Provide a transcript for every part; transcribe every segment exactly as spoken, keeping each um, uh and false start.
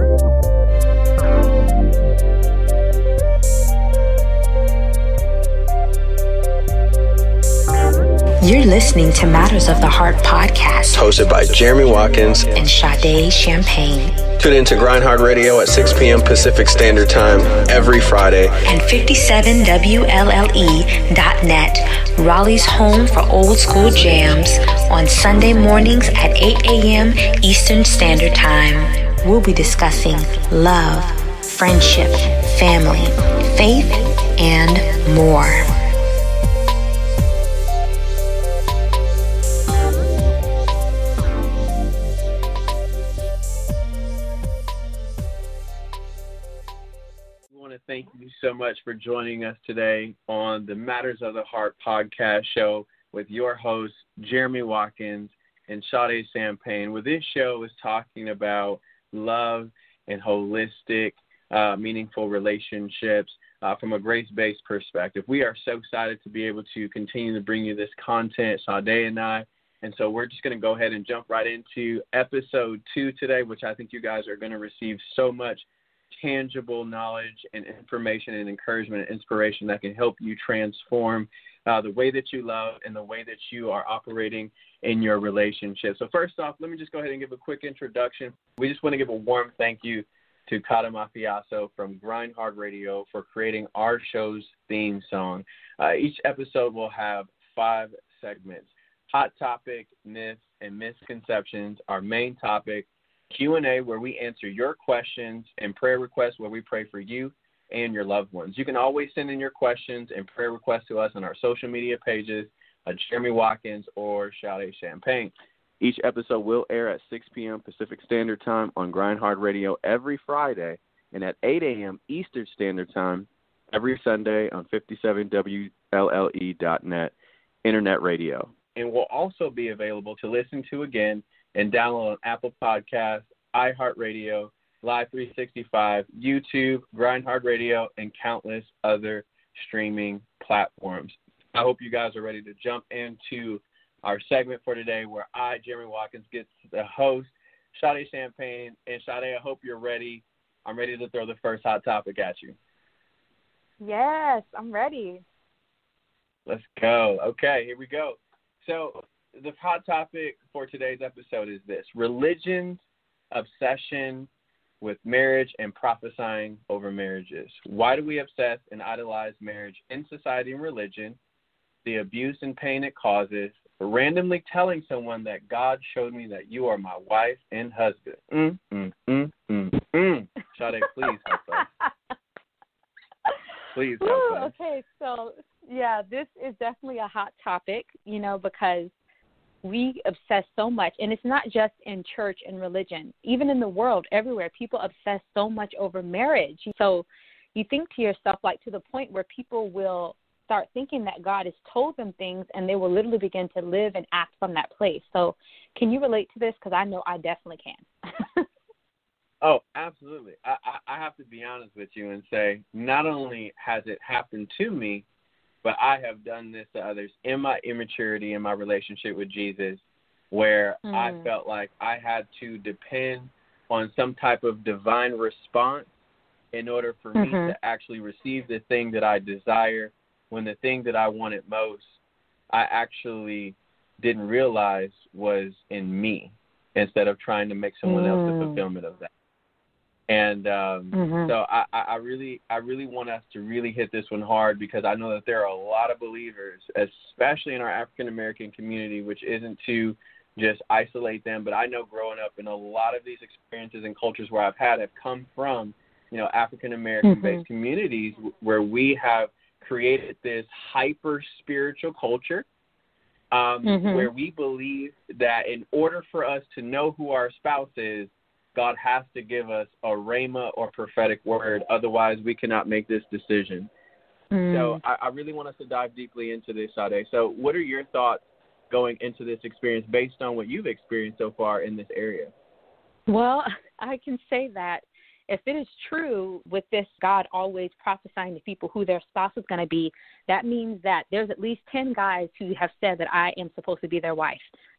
You're listening to Matters of the Heart podcast, hosted by Jeremy Watkins and Sade Champagne. Tune in to Grind Hard Radio at six p.m. Pacific Standard Time every Friday. And fifty-seven W L L E dot net, Raleigh's home for old school jams, on Sunday mornings at eight a.m. Eastern Standard Time. We'll be discussing love, friendship, family, faith, and more. Thank you so much for joining us today on the Matters of the Heart podcast show with your hosts, Jeremy Watkins and Sade Champagne, where this show is talking about love and holistic, uh, meaningful relationships uh, from a grace-based perspective. We are so excited to be able to continue to bring you this content, Sade and I. And so we're just going to go ahead and jump right into episode two today, which I think you guys are going to receive so much tangible knowledge and information and encouragement and inspiration that can help you transform uh, the way that you love and the way that you are operating in your relationship. So first off, let me just go ahead and give a quick introduction. We just want to give a warm thank you to Kata Mafiaso from Grind Hard Radio for creating our show's theme song. Uh, each episode will have five segments: hot topic, myths, and misconceptions, our main topic; Q and A, where we answer your questions; and prayer requests, where we pray for you and your loved ones. You can always send in your questions and prayer requests to us on our social media pages, uh, Jeremy Watkins or Sade Champagne. Each episode will air at six p.m. Pacific Standard Time on Grind Hard Radio every Friday, and at eight a.m. Eastern Standard Time every Sunday on fifty-seven W L L E dot net Internet Radio. And will also be available to listen to again and download on Apple Podcasts, iHeartRadio, Live three sixty-five, YouTube, Grind Hard Radio, and countless other streaming platforms. I hope you guys are ready to jump into our segment for today, where I, Jeremy Watkins, gets the host, Sade Champagne. And Sade, I hope you're ready. I'm ready to throw the first hot topic at you. Yes, I'm ready. Let's go. Okay, here we go. So the hot topic for today's episode is this: religion's obsession with marriage and prophesying over marriages. Why do we obsess and idolize marriage in society and religion? The abuse and pain it causes. Randomly telling someone that God showed me that you are my wife and husband. Mm, mm, mm, mm, mm. Sade, please help us. Please help Ooh, us. Okay, so, yeah, this is definitely a hot topic, you know, because we obsess so much, and it's not just in church and religion. Even in the world, everywhere, people obsess so much over marriage. So you think to yourself, like, to the point where people will start thinking that God has told them things, and they will literally begin to live and act from that place. So can you relate to this? Because I know I definitely can. Oh, absolutely. I, I, I have to be honest with you and say, not only has it happened to me, but I have done this to others in my immaturity in my relationship with Jesus, where mm. I felt like I had to depend on some type of divine response in order for mm-hmm. me to actually receive the thing that I desire, when the thing that I wanted most, I actually didn't realize was in me, instead of trying to make someone mm. else the fulfillment of that. And um, mm-hmm. so I, I really I really want us to really hit this one hard, because I know that there are a lot of believers, especially in our African-American community, which isn't to just isolate them, but I know growing up in a lot of these experiences and cultures where I've had have come from, you know, African-American-based mm-hmm. communities where we have created this hyper-spiritual culture um, mm-hmm. where we believe that in order for us to know who our spouse is, God has to give us a rhema or prophetic word. Otherwise, we cannot make this decision. Mm. So I, I really want us to dive deeply into this, Sade. So what are your thoughts going into this experience based on what you've experienced so far in this area? Well, I can say that if it is true with this God always prophesying to people who their spouse is going to be, that means that there's at least ten guys who have said that I am supposed to be their wife.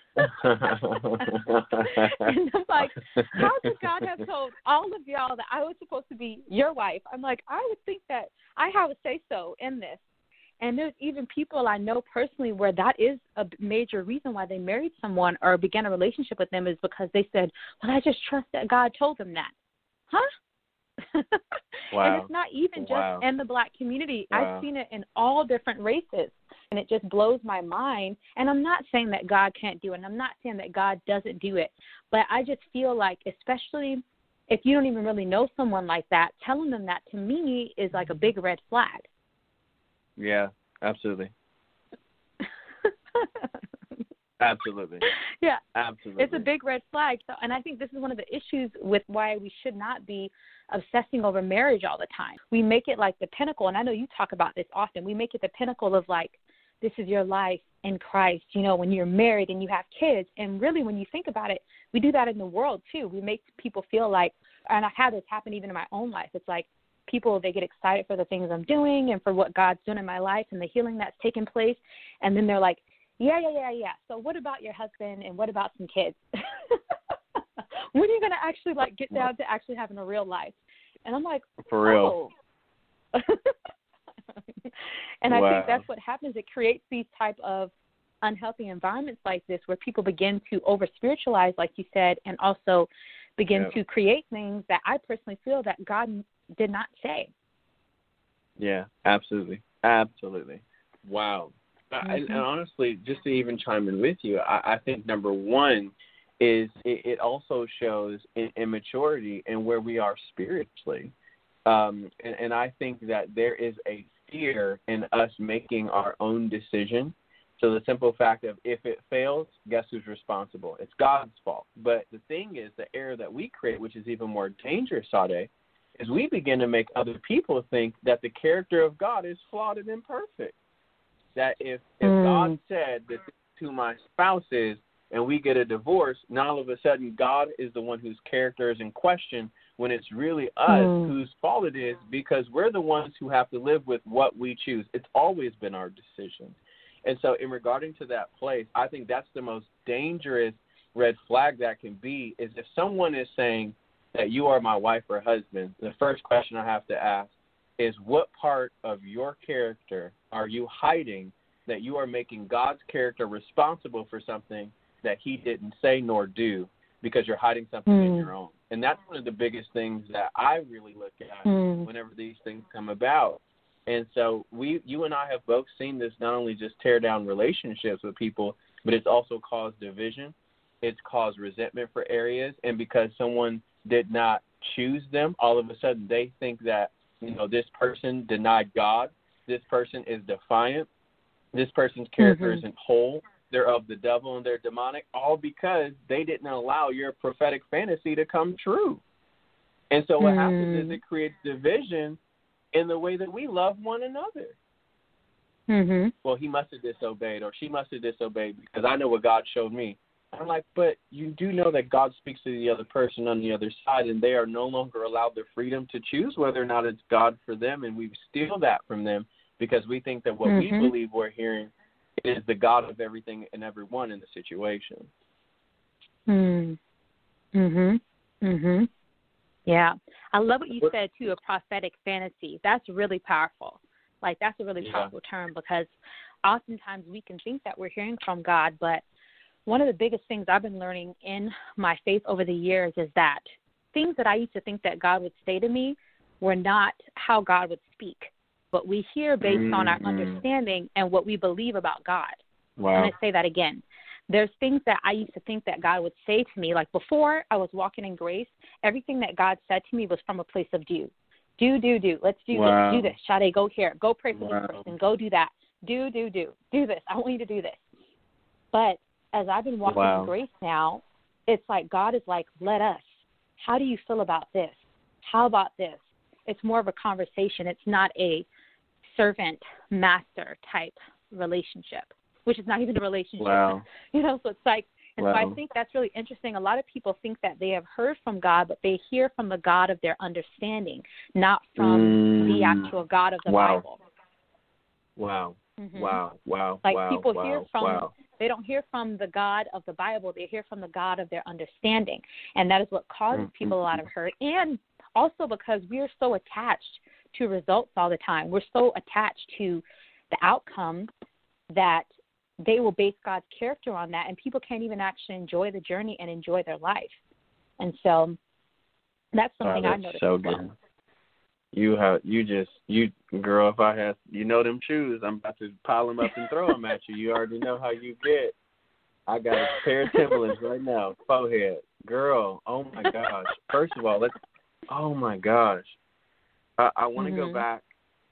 And I'm like, how could God have told all of y'all that I was supposed to be your wife? I'm like, I would think that I have a say-so in this. And there's even people I know personally where that is a major reason why they married someone or began a relationship with them, is because they said, well, I just trust that God told them that. Huh? Wow. And it's not even just wow. in the Black community. Wow. I've seen it in all different races, and it just blows my mind. And I'm not saying that God can't do it, and I'm not saying that God doesn't do it, but I just feel like, especially if you don't even really know someone like that, telling them that to me is like a big red flag. Yeah, absolutely. Absolutely. Yeah. Absolutely. It's a big red flag. So, and I think this is one of the issues with why we should not be obsessing over marriage all the time. We make it like the pinnacle, and I know you talk about this often. We make it the pinnacle of like, this is your life in Christ, you know, when you're married and you have kids. And really, when you think about it, we do that in the world too. We make people feel like, and I've had this happen even in my own life, it's like people, they get excited for the things I'm doing and for what God's doing in my life and the healing that's taken place. And then they're like, yeah, yeah, yeah, yeah. So what about your husband and what about some kids? When are you going to actually like get down to actually having a real life? And I'm like, for real. Oh. And I wow. think that's what happens. It creates these type of unhealthy environments like this where people begin to over-spiritualize, like you said, and also begin yep. to create things that I personally feel that God did not say. Yeah, absolutely. Absolutely. Wow. Mm-hmm. And, and honestly, just to even chime in with you, I, I think number one is it, it also shows immaturity in where we are spiritually. Um, and, and I think that there is a fear in us making our own decision. So the simple fact of if it fails, guess who's responsible? It's God's fault. But the thing is, the error that we create, which is even more dangerous, Sade, is we begin to make other people think that the character of God is flawed and imperfect. That if, if mm. God said that to my spouse is, and we get a divorce, now all of a sudden God is the one whose character is in question, when it's really us mm. whose fault it is, because we're the ones who have to live with what we choose. It's always been our decision. And so in regarding to that place, I think that's the most dangerous red flag that can be, is if someone is saying that you are my wife or husband, the first question I have to ask is, what part of your character are you hiding that you are making God's character responsible for something that he didn't say nor do, because you're hiding something mm. in your own? And that's one of the biggest things that I really look at mm. whenever these things come about. And so we, you and I have both seen this not only just tear down relationships with people, but it's also caused division. It's caused resentment for areas. And because someone did not choose them, all of a sudden they think that, you know, this person denied God. This person is defiant. This person's character mm-hmm. isn't whole. They're of the devil and they're demonic, all because they didn't allow your prophetic fantasy to come true. And so what mm. happens is it creates division in the way that we love one another. Mm-hmm. Well, he must have disobeyed, or she must have disobeyed because I know what God showed me. I'm like, but you do know that God speaks to the other person on the other side, and they are no longer allowed the freedom to choose whether or not it's God for them, and we steal that from them because we think that what mm-hmm. we believe we're hearing is the God of everything and everyone in the situation. Mm. Mhm. Mhm. Yeah. I love what you said too, a prophetic fantasy. That's really powerful. Like, that's a really yeah. powerful term, because oftentimes we can think that we're hearing from God, but one of the biggest things I've been learning in my faith over the years is that things that I used to think that God would say to me were not how God would speak, but we hear based mm-hmm. on our understanding and what we believe about God. Wow. I'm going to say that again. There's things that I used to think that God would say to me. Like, before I was walking in grace, everything that God said to me was from a place of do. Do, do, do. Let's do wow. this. Do this. Sade, go here. Go pray for wow. this person. Go do that. Do, do, do. Do this. I want you to do this. But as I've been walking wow. in grace now, it's like God is like, let us. How do you feel about this? How about this? It's more of a conversation. It's not a servant-master type relationship, which is not even a relationship. Wow. You know, so it's like, and wow. so I think that's really interesting. A lot of people think that they have heard from God, but they hear from the God of their understanding, not from mm. the actual God of the wow. Bible. Wow. Mm-hmm. Wow. Wow. Like wow. people wow. hear from wow. They don't hear from the God of the Bible. They hear from the God of their understanding. And that is what causes mm-hmm. people a lot of hurt. And also because we are so attached to results all the time. We're so attached to the outcome that they will base God's character on that, and people can't even actually enjoy the journey and enjoy their life. And so that's something oh, that's I noticed. So good. Well. You have you just you girl. If I had you know them shoes, I'm about to pile them up and throw them at you. You already know how you get. I got a pair of Timberlands right now, forehead, girl. Oh my gosh! First of all, let's. Oh my gosh! I, I want to mm-hmm. go back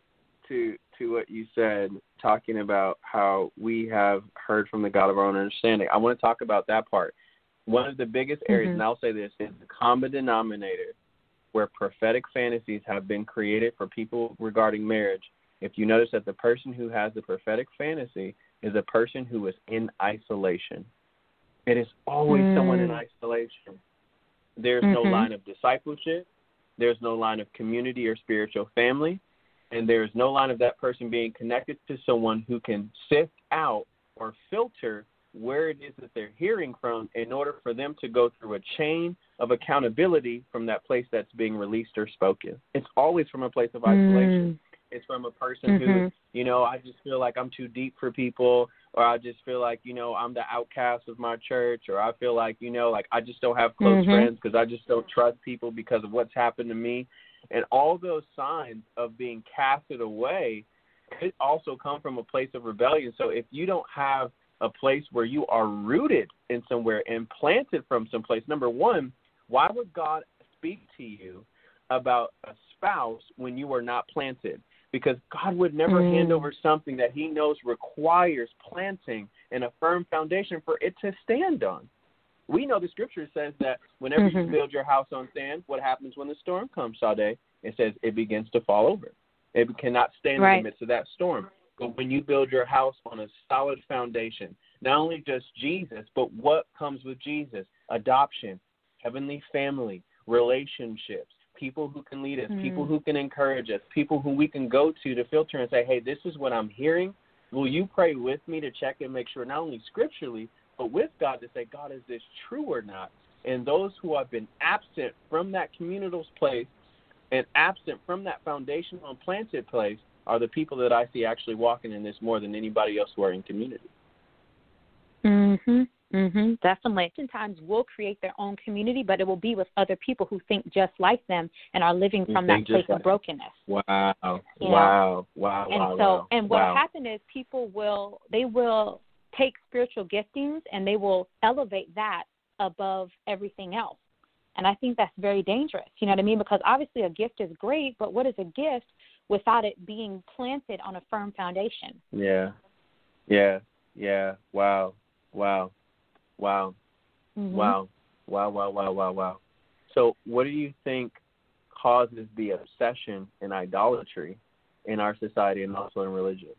to to what you said, talking about how we have heard from the God of our own understanding. I want to talk about that part. One of the biggest areas, mm-hmm. and I'll say this, is the common denominator where prophetic fantasies have been created for people regarding marriage. If you notice that the person who has the prophetic fantasy is a person who is in isolation. It is always mm. someone in isolation. There's mm-hmm. no line of discipleship. There's no line of community or spiritual family. And there's no line of that person being connected to someone who can sift out or filter where it is that they're hearing from in order for them to go through a chain of accountability from that place that's being released or spoken. It's always from a place of isolation. Mm. It's from a person mm-hmm. who, you know, I just feel like I'm too deep for people, or I just feel like, you know, I'm the outcast of my church, or I feel like, you know, like I just don't have close mm-hmm. friends because I just don't trust people because of what's happened to me. And all those signs of being casted away could also come from a place of rebellion. So if you don't have a place where you are rooted in somewhere and planted from someplace, number one, why would God speak to you about a spouse when you are not planted? Because God would never mm. hand over something that he knows requires planting and a firm foundation for it to stand on. We know the scripture says that whenever mm-hmm. you build your house on sand, what happens when the storm comes, Sade? It says it begins to fall over. It cannot stand right. in the midst of that storm. But when you build your house on a solid foundation, not only just Jesus, but what comes with Jesus? Adoption, heavenly family, relationships, people who can lead us, mm. people who can encourage us, people who we can go to to filter and say, hey, this is what I'm hearing. Will you pray with me to check and make sure not only scripturally, but with God to say, God, is this true or not? And those who have been absent from that communal place and absent from that foundational and planted place are the people that I see actually walking in this more than anybody else who are in community. Mm-hmm. Mm-hmm. Definitely. Sometimes we'll create their own community, but it will be with other people who think just like them and are living from that place like of brokenness. Wow. You wow. Wow. Wow. And wow, so, wow. and what wow. happened is people will, they will take spiritual giftings and they will elevate that above everything else. And I think that's very dangerous. You know what I mean? Because obviously a gift is great, but what is a gift without it being planted on a firm foundation? Yeah. Yeah. Yeah. Wow. Wow. Wow. Mm-hmm. Wow. Wow, wow, wow, wow, wow. So what do you think causes the obsession and idolatry in our society and also in religion?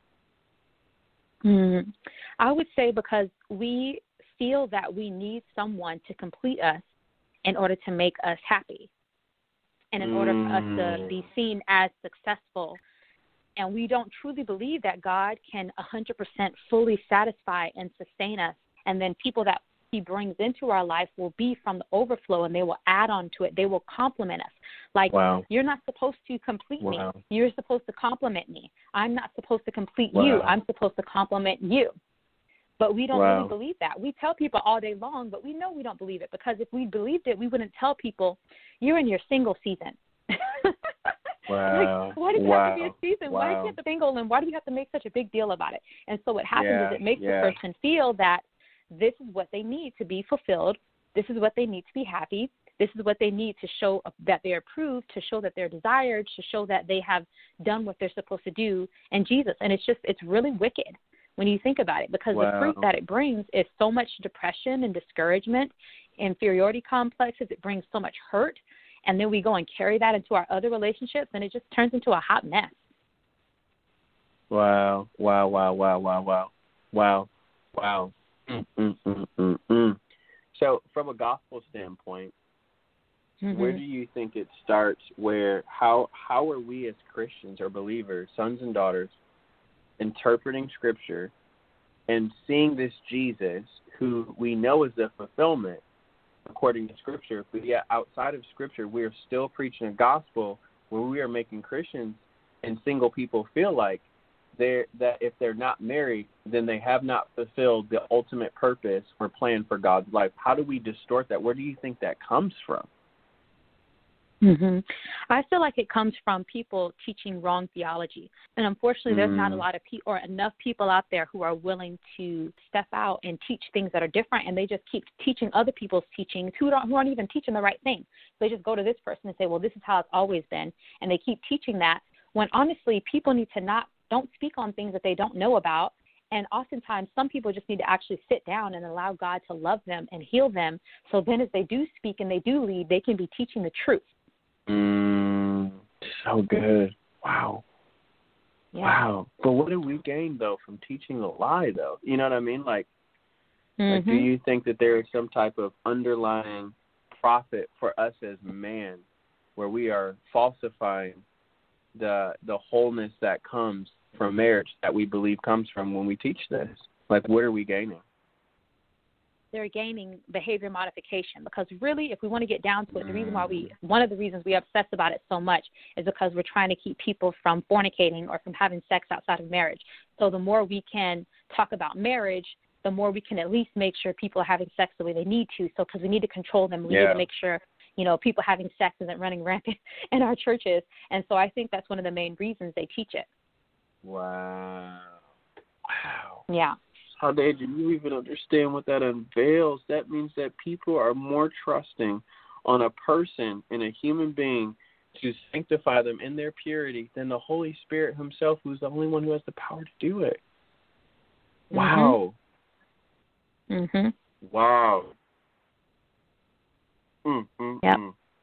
Mm-hmm. I would say because we feel that we need someone to complete us in order to make us happy and in mm. order for us to be seen as successful. And we don't truly believe that God can one hundred percent fully satisfy and sustain us. And then people that he brings into our life will be from the overflow and they will add on to it. They will complement us. Like, wow. You're not supposed to complete wow. me. You're supposed to complement me. I'm not supposed to complete wow. you. I'm supposed to complement you. But we don't wow. really believe that. We tell people all day long, but we know we don't believe it because if we believed it, we wouldn't tell people, you're in your single season. Wow. Like, why does it wow. have to be a season? Wow. Why do you have to single and why do we have to make such a big deal about it? And so what happens yeah. is it makes yeah. the person feel that this is what they need to be fulfilled. This is what they need to be happy. This is what they need to show that they're approved, to show that they're desired, to show that they have done what they're supposed to do in Jesus. And it's just, it's really wicked when you think about it because wow. the fruit that it brings is so much depression and discouragement, inferiority complexes. It brings so much hurt. And then we go and carry that into our other relationships, and it just turns into a hot mess. Wow, wow, wow, wow, wow, wow, wow, wow. Mm, mm, mm, mm, mm. So from a gospel standpoint, mm-hmm. where do you think it starts? Where how how are we as Christians or believers, sons and daughters, interpreting Scripture and seeing this Jesus, who we know is the fulfillment according to Scripture, but yet outside of Scripture, we are still preaching a gospel where we are making Christians and single people feel like they're, that if they're not married, then they have not fulfilled the ultimate purpose or plan for God's life. How do we distort that? Where do you think that comes from? Mm-hmm. I feel like it comes from people teaching wrong theology. And unfortunately, mm. there's not a lot of people or enough people out there who are willing to step out and teach things that are different, and they just keep teaching other people's teachings who, don't, who aren't even teaching the right thing. They just go to this person and say, well, this is how it's always been, and they keep teaching that, when honestly people need to not, don't speak on things that they don't know about. And oftentimes some people just need to actually sit down and allow God to love them and heal them. So then as they do speak and they do lead, they can be teaching the truth. Mm, so good. Wow. Yeah. Wow. But what do we gain, though, from teaching a lie, though? You know what I mean? Like, mm-hmm. like, do you think that there is some type of underlying profit for us as man where we are falsifying the the wholeness that comes from marriage that we believe comes from when we teach this? Like, what are we gaining? They're gaining behavior modification, because really, if we want to get down to it, the reason why we, one of the reasons we obsess about it so much is because we're trying to keep people from fornicating or from having sex outside of marriage. So the more we can talk about marriage, the more we can at least make sure people are having sex the way they need to. So because we need to control them, we yeah. need to make sure, you know, people having sex isn't running rampant in our churches. And so I think that's one of the main reasons they teach it. Wow. Wow. Yeah. How did you even understand what that unveils? That means that people are more trusting on a person and a human being to sanctify them in their purity than the Holy Spirit himself, who's the only one who has the power to do it. Wow. Mm-hmm. Wow. Mm-hmm. Yep.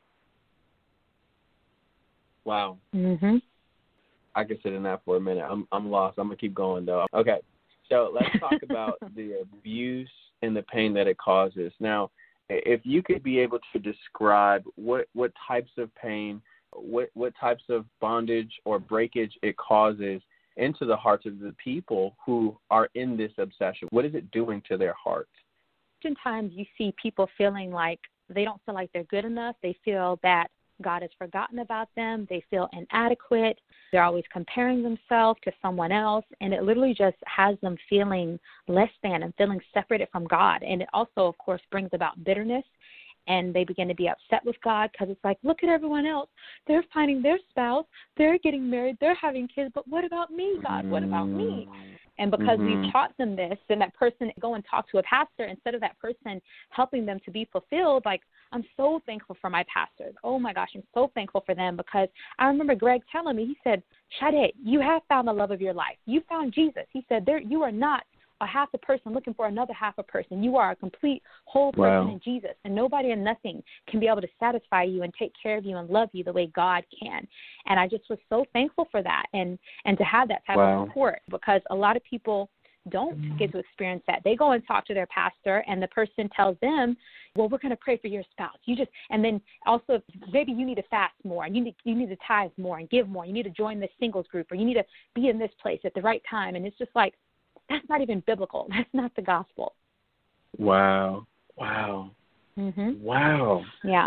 Wow. Mm-hmm. I can sit in that for a minute. I'm I'm lost. I'm going to keep going, though. Okay. So let's talk about the abuse and the pain that it causes. Now, if you could be able to describe what, what types of pain, what what types of bondage or breakage it causes into the hearts of the people who are in this obsession, what is it doing to their hearts? Oftentimes you see people feeling like they don't feel like they're good enough. They feel that God has forgotten about them. They feel inadequate. They're always comparing themselves to someone else, and it literally just has them feeling less than and feeling separated from God. And it also, of course, brings about bitterness, and they begin to be upset with God because it's like, look at everyone else. They're finding their spouse. They're getting married. They're having kids. But what about me, God? What about me? And because mm-hmm. we've taught them this, then that person go and talk to a pastor instead of that person helping them to be fulfilled. Like, I'm so thankful for my pastors. Oh, my gosh, I'm so thankful for them, because I remember Greg telling me, he said, Sade, you have found the love of your life. You found Jesus. He said, there, you are not a half a person looking for another half a person. You are a complete whole person wow. in Jesus, and nobody and nothing can be able to satisfy you and take care of you and love you the way God can. And I just was so thankful for that, and, and to have that type wow. of support, because a lot of people don't get to experience that. They go and talk to their pastor, and the person tells them, well, we're going to pray for your spouse. You just, and then also maybe you need to fast more, and you need, you need to tithe more and give more. You need to join this singles group, or you need to be in this place at the right time. And it's just like, that's not even biblical. That's not the gospel. Wow. Wow. Mm-hmm. Wow. Yeah.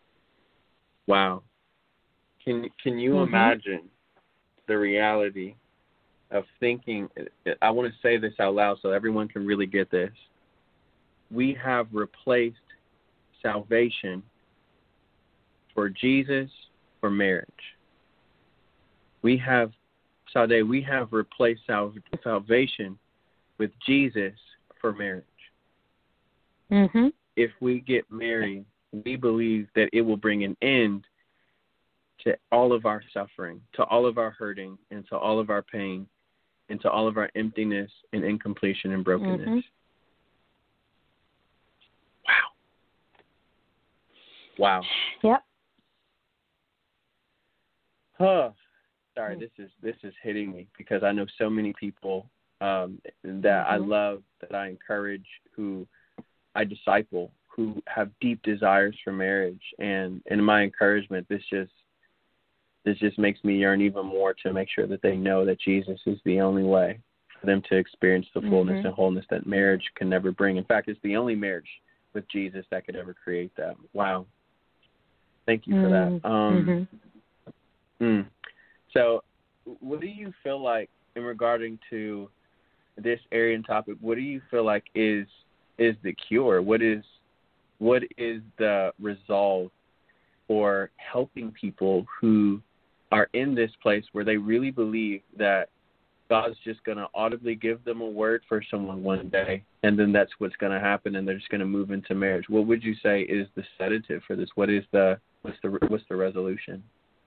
Wow. Can, can you mm-hmm. imagine the reality of thinking, I want to say this out loud so everyone can really get this. We have replaced salvation for Jesus for marriage. We have, Sade, we have replaced sal- salvation with Jesus for marriage. Mm-hmm. If we get married, we believe that it will bring an end to all of our suffering, to all of our hurting, and to all of our pain, and to all of our emptiness and incompletion and brokenness. Mm-hmm. Wow. Wow. Yep. Huh. Sorry, this is this is hitting me, because I know so many people um, that mm-hmm. I love, that I encourage, who I disciple, who have deep desires for marriage, and in my encouragement, this just This just makes me yearn even more to make sure that they know that Jesus is the only way for them to experience the fullness mm-hmm. and wholeness that marriage can never bring. In fact, it's the only marriage with Jesus that could ever create that. Wow. Thank you for mm-hmm. that. Um, mm-hmm. mm. So what do you feel like in regarding to this area and topic, what do you feel like is is the cure? What is what is the resolve for helping people who are in this place where they really believe that God's just going to audibly give them a word for someone one day, and then that's what's going to happen, and they're just going to move into marriage? What would you say is the sedative for this? What is the what's the what's the resolution?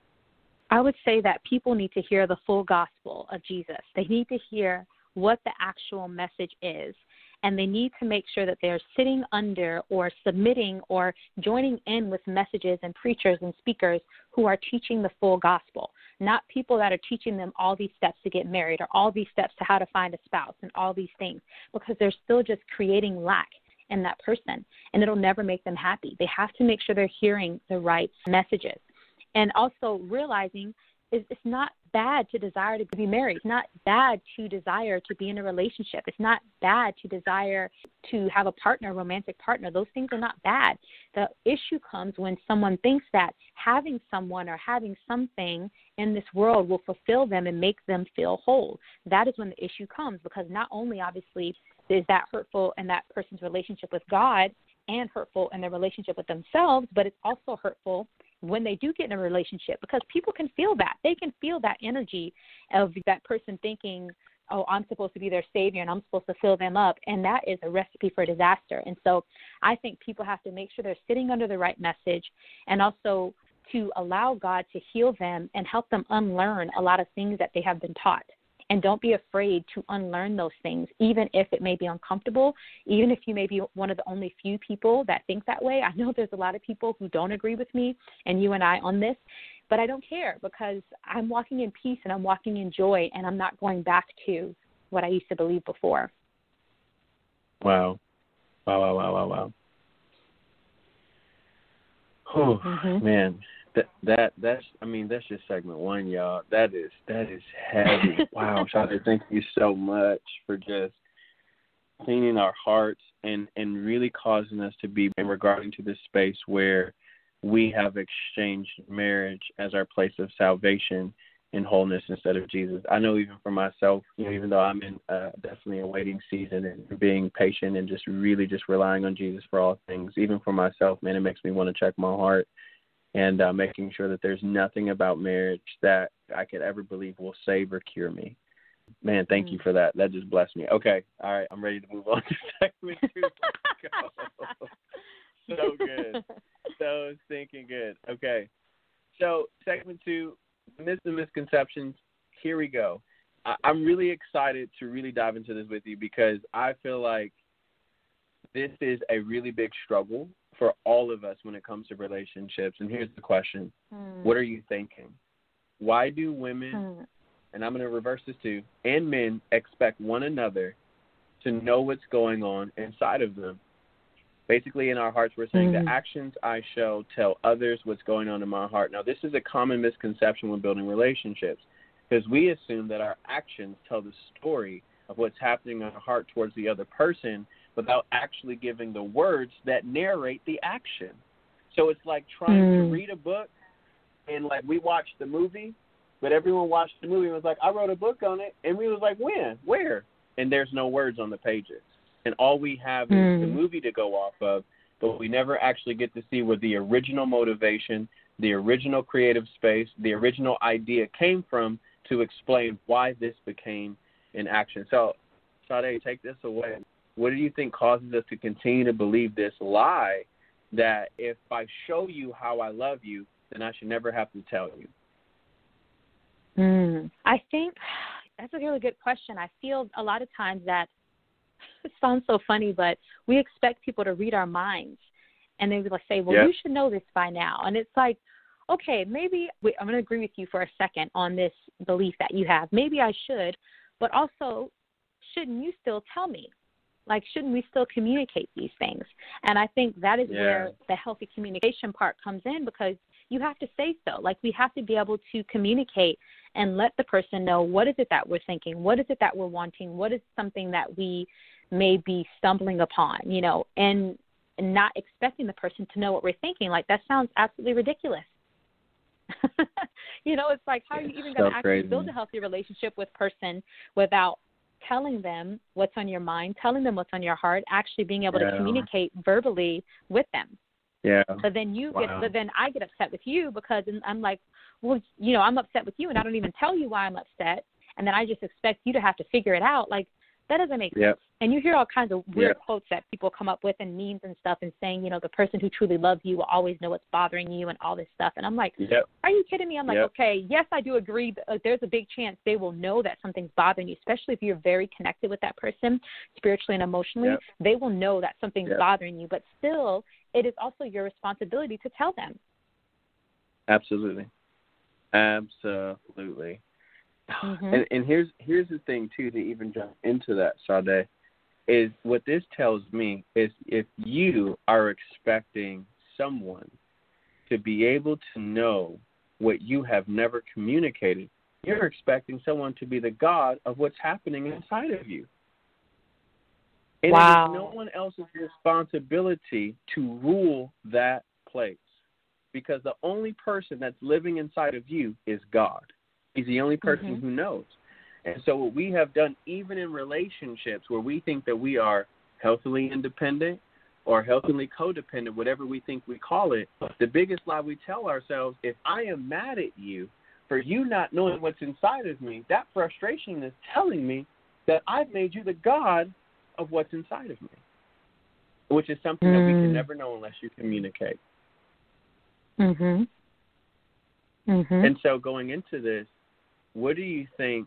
I would say that people need to hear the full gospel of Jesus. They need to hear what the actual message is, and they need to make sure that they're sitting under or submitting or joining in with messages and preachers and speakers who are teaching the full gospel, not people that are teaching them all these steps to get married or all these steps to how to find a spouse and all these things, because they're still just creating lack in that person, and it'll never make them happy. They have to make sure they're hearing the right messages. And also realizing is it's not bad to desire to be married. It's not bad to desire to be in a relationship. It's not bad to desire to have a partner, a romantic partner. Those things are not bad. The issue comes when someone thinks that having someone or having something in this world will fulfill them and make them feel whole. That is when the issue comes, because not only obviously is that hurtful in that person's relationship with God and hurtful in their relationship with themselves, but it's also hurtful when they do get in a relationship, because people can feel that. They can feel that energy of that person thinking, oh, I'm supposed to be their savior and I'm supposed to fill them up, and that is a recipe for disaster. And so I think people have to make sure they're sitting under the right message, and also to allow God to heal them and help them unlearn a lot of things that they have been taught. And don't be afraid to unlearn those things, even if it may be uncomfortable, even if you may be one of the only few people that think that way. I know there's a lot of people who don't agree with me and you and I on this, but I don't care, because I'm walking in peace and I'm walking in joy, and I'm not going back to what I used to believe before. Wow. Wow, wow, wow, wow, wow. Oh, mm-hmm. man. That that that's I mean that's just segment one, y'all. That is that is heavy. Wow, Shade, thank you so much for just cleaning our hearts and, and really causing us to be in regarding to this space where we have exchanged marriage as our place of salvation and wholeness instead of Jesus. I know even for myself, you know, even though I'm in uh, definitely a waiting season and being patient and just really just relying on Jesus for all things, even for myself, man, it makes me want to check my heart. And uh, making sure that there's nothing about marriage that I could ever believe will save or cure me. Man, thank mm-hmm. you for that. That just blessed me. Okay, all right, I'm ready to move on to segment two. Let's go. So good. So stinking good. Okay, so segment two, myths and misconceptions. Here we go. I- I'm really excited to really dive into this with you, because I feel like this is a really big struggle for all of us when it comes to relationships. And here's the question. Mm. What are you thinking? Why do women, mm. and I'm going to reverse this too, and men expect one another to know what's going on inside of them? Basically, in our hearts, we're saying mm. the actions I show tell others what's going on in my heart. Now, this is a common misconception when building relationships, because we assume that our actions tell the story of what's happening in our heart towards the other person, without actually giving the words that narrate the action. So it's like trying mm. to read a book, and like we watched the movie, but everyone watched the movie and was like, I wrote a book on it, and we was like, when? Where? And there's no words on the pages. And all we have mm. is the movie to go off of, but we never actually get to see where the original motivation, the original creative space, the original idea came from to explain why this became an action. So, Sade, take this away. What do you think causes us to continue to believe this lie that if I show you how I love you, then I should never have to tell you? Mm, I think that's a really good question. I feel a lot of times that it sounds so funny, but we expect people to read our minds, and they would say, well, yeah. you should know this by now. And it's like, okay, maybe wait, I'm going to agree with you for a second on this belief that you have. Maybe I should, but also shouldn't you still tell me? Like, shouldn't we still communicate these things? And I think that is yeah. where the healthy communication part comes in, because you have to say so. Like, we have to be able to communicate and let the person know, what is it that we're thinking? What is it that we're wanting? What is something that we may be stumbling upon, you know, and, and not expecting the person to know what we're thinking. Like, that sounds absolutely ridiculous. You know, it's like, how are you even going to so actually crazy. build a healthy relationship with person without telling them what's on your mind, telling them what's on your heart, actually being able yeah. to communicate verbally with them. Yeah. But then you wow. get, but then I get upset with you because I'm like, well, you know, I'm upset with you and I don't even tell you why I'm upset. And then I just expect you to have to figure it out. Like, that doesn't make yep. sense. And you hear all kinds of weird yep. quotes that people come up with and memes and stuff and saying, you know, the person who truly loves you will always know what's bothering you and all this stuff. And I'm like, yep. are you kidding me? I'm like, yep. okay, yes, I do agree. That, uh, there's a big chance they will know that something's bothering you, especially if you're very connected with that person spiritually and emotionally. Yep. They will know that something's yep. bothering you. But still, it is also your responsibility to tell them. Absolutely. Absolutely. Mm-hmm. And, and here's here's the thing, too, to even jump into that, Sade, is what this tells me is if you are expecting someone to be able to know what you have never communicated, you're expecting someone to be the God of what's happening inside of you. And wow. it is no one else's responsibility to rule that place, because the only person that's living inside of you is God. He's the only person mm-hmm. who knows. And so what we have done, even in relationships where we think that we are healthily independent or healthily codependent, whatever we think we call it, the biggest lie we tell ourselves, if I am mad at you for you not knowing what's inside of me, that frustration is telling me that I've made you the God of what's inside of me, which is something mm. that we can never know unless you communicate. Mm-hmm. Mm-hmm. And so going into this, what do you think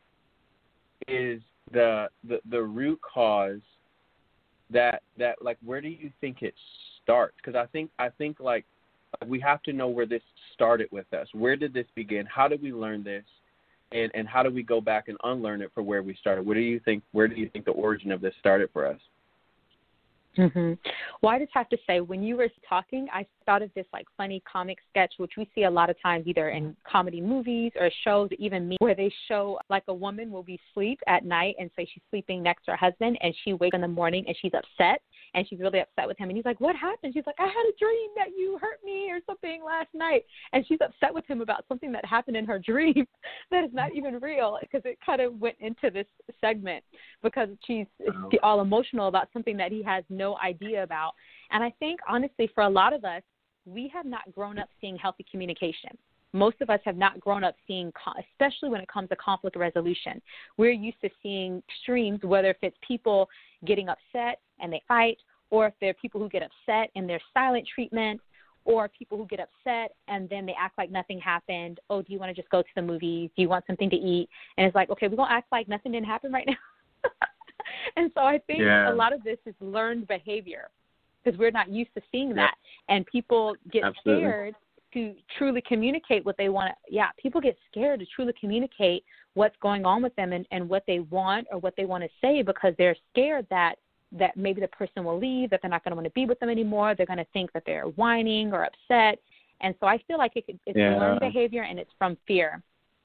is the, the the root cause that that like where do you think it starts? Because I think I think like we have to know where this started with us. Where did this begin? How did we learn this? And and how do we go back and unlearn it for where we started? What do you think? Where do you think the origin of this started for us? Mm-hmm. Well, I just have to say, when you were talking, I thought of this like funny comic sketch, which we see a lot of times either in comedy movies or shows, even me, where they show like a woman will be asleep at night and say she's sleeping next to her husband, and she wakes in the morning and she's upset and she's really upset with him. And he's like, what happened? She's like, I had a dream that you hurt me or something last night. And she's upset with him about something that happened in her dream that is not even real, because it kind of went into this segment because she's wow. all emotional about something that he has no idea about. And I think, honestly, for a lot of us, we have not grown up seeing healthy communication. Most of us have not grown up seeing, especially when it comes to conflict resolution. We're used to seeing extremes, whether if it's people getting upset and they fight, or if they're people who get upset and there's silent treatment, or people who get upset and then they act like nothing happened. Oh, do you want to just go to the movies? Do you want something to eat? And it's like, okay, we're going to act like nothing didn't happen right now. And so I think yeah. a lot of this is learned behavior, because we're not used to seeing that. Yeah. And people get Absolutely. scared to truly communicate what they want to. Yeah, people get scared to truly communicate what's going on with them and, and what they want or what they want to say, because they're scared that, that maybe the person will leave, that they're not going to want to be with them anymore. They're going to think that they're whining or upset. And so I feel like it, it's yeah. learned behavior, and it's from fear.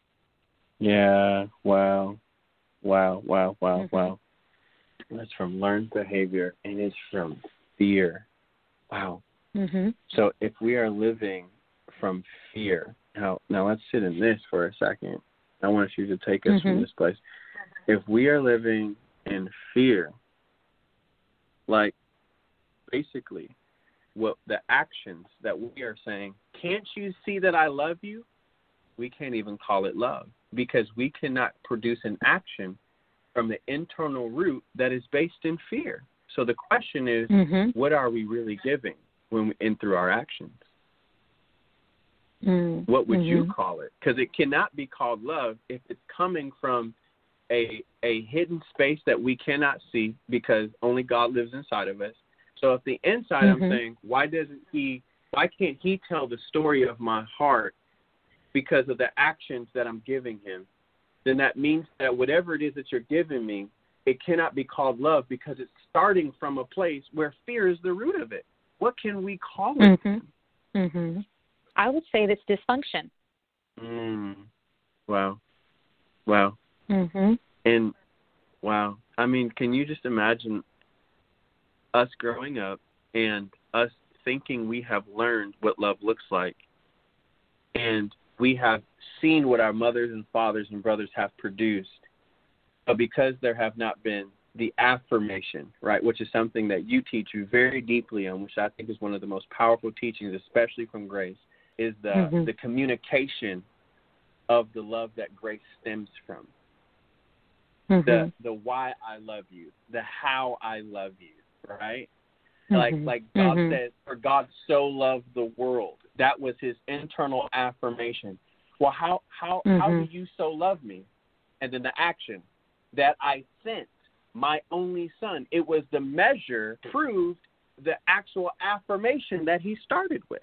Yeah, wow. Wow, wow, wow, mm-hmm. wow. That's from learned behavior, and it's from fear. Wow. Mm-hmm. So if we are living from fear, now, now let's sit in this for a second. I want you to take us mm-hmm. from this place. If we are living in fear, like basically what the actions that we are saying, can't you see that I love you? We can't even call it love, because we cannot produce an action from the internal root that is based in fear. So the question is, mm-hmm. what are we really giving when we, in through our actions? Mm-hmm. What would you call it? Because it cannot be called love if it's coming from a a hidden space that we cannot see, because only God lives inside of us. So if the inside mm-hmm. I'm saying, why doesn't he, why can't he tell the story of my heart because of the actions that I'm giving him? Then that means that whatever it is that you're giving me, it cannot be called love, because it's starting from a place where fear is the root of it. What can we call it? Mm-hmm. Mm-hmm. I would say that's dysfunction. Mm. Wow. Wow. Mhm. And wow. I mean, can you just imagine us growing up and us thinking we have learned what love looks like, and we have seen what our mothers and fathers and brothers have produced, but because there have not been the affirmation, right, which is something that you teach you very deeply on, which I think is one of the most powerful teachings, especially from Grace, is the, mm-hmm. the communication of the love that Grace stems from. Mm-hmm. The the why I love you, the how I love you, right? Mm-hmm. Like like God mm-hmm. says, for God so loved the world. That was his internal affirmation. Well, how how mm-hmm. how do you so love me? And then the action, that I sent my only son. It was the measure proved the actual affirmation that he started with.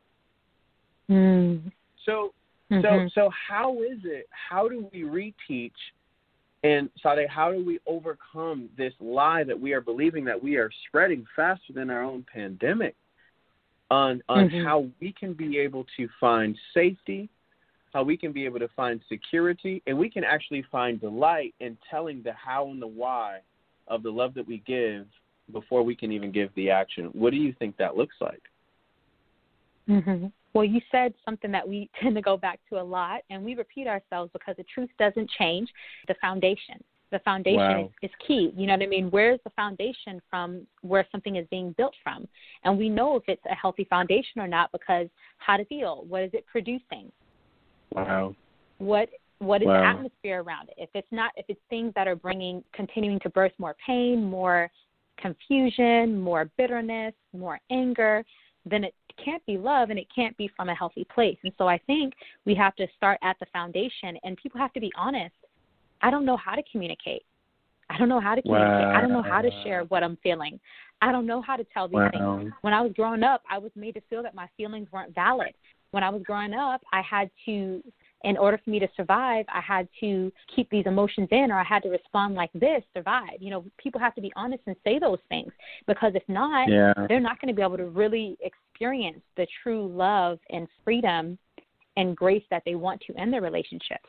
Mm. So mm-hmm. so so how is it? How do we reteach? And Sade, how do we overcome this lie that we are believing that we are spreading faster than our own pandemic on on mm-hmm. how we can be able to find safety, how we can be able to find security, and we can actually find delight in telling the how and the why of the love that we give before we can even give the action. What do you think that looks like? Mm-hmm. Well, you said something that we tend to go back to a lot, and we repeat ourselves because the truth doesn't change. The foundation. The foundation wow. is, is key. You know what I mean? Where's the foundation from where something is being built from? And we know if it's a healthy foundation or not because how to feel, what is it producing? Wow. What what is wow. the atmosphere around it? If it's not, if it's things that are bringing, continuing to birth more pain, more confusion, more bitterness, more anger, then it can't be love and it can't be from a healthy place. And so I think we have to start at the foundation, and people have to be honest. I don't know how to communicate. I don't know how to communicate. Wow. I don't know how to share what I'm feeling. I don't know how to tell these wow. things. When I was growing up, I was made to feel that my feelings weren't valid. When I was growing up, I had to, in order for me to survive, I had to keep these emotions in, or I had to respond like this, survive. You know, people have to be honest and say those things, because if not, yeah. they're not going to be able to really experience the true love and freedom and grace that they want to in their relationships.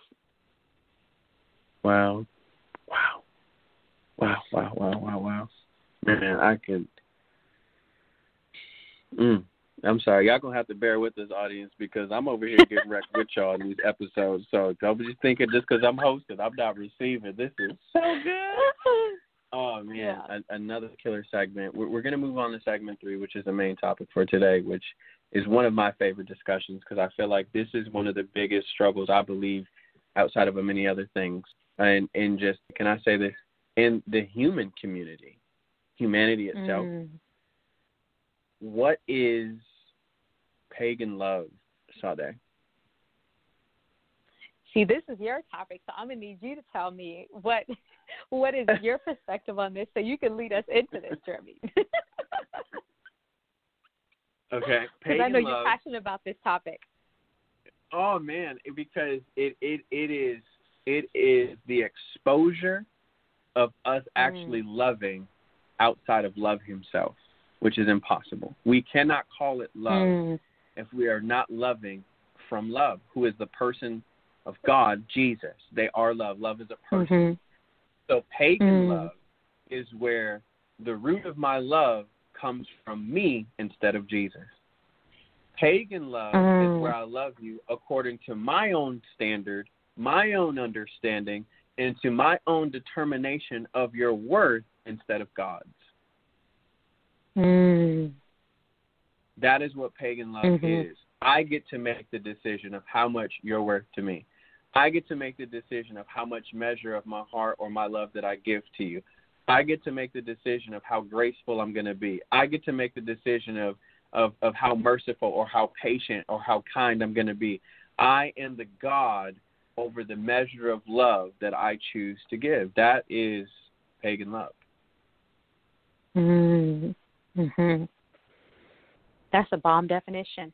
Wow. Wow. Wow, wow, wow, wow, wow. Man, I could. Mm. I'm sorry. Y'all going to have to bear with this, audience, because I'm over here getting wrecked with y'all in these episodes. So don't be just thinking just because I'm hosting, I'm not receiving. This is so good. Oh, man. Yeah. A- another killer segment. We're, we're going to move on to segment three, which is the main topic for today, which is one of my favorite discussions because I feel like this is one of the biggest struggles, I believe, outside of many other things. And, and just, can I say this, in the human community, humanity itself, mm. what is pagan love, Sade? See, this is your topic, so I'm going to need you to tell me what what is your perspective on this so you can lead us into this, Jeremy. Okay. Because I know love, you're passionate about this topic. Oh, man, because it, it, it is it is the exposure of us actually mm. loving outside of love himself, which is impossible. We cannot call it love mm. if we are not loving from love, who is the person of God, Jesus. They are love. Love is a person. Mm-hmm. So pagan mm. love is where the root of my love comes from me instead of Jesus. Pagan love mm. is where I love you according to my own standard, my own understanding, and to my own determination of your worth instead of God's. Mm. That is what pagan love mm-hmm. is. I get to make the decision of how much you're worth to me. I get to make the decision of how much measure of my heart or my love that I give to you. I get to make the decision of how graceful I'm going to be. I get to make the decision of, of, of how merciful or how patient or how kind I'm going to be. I am the God over the measure of love that I choose to give. That is pagan love. Mm-hmm. Mm-hmm. That's a bomb definition.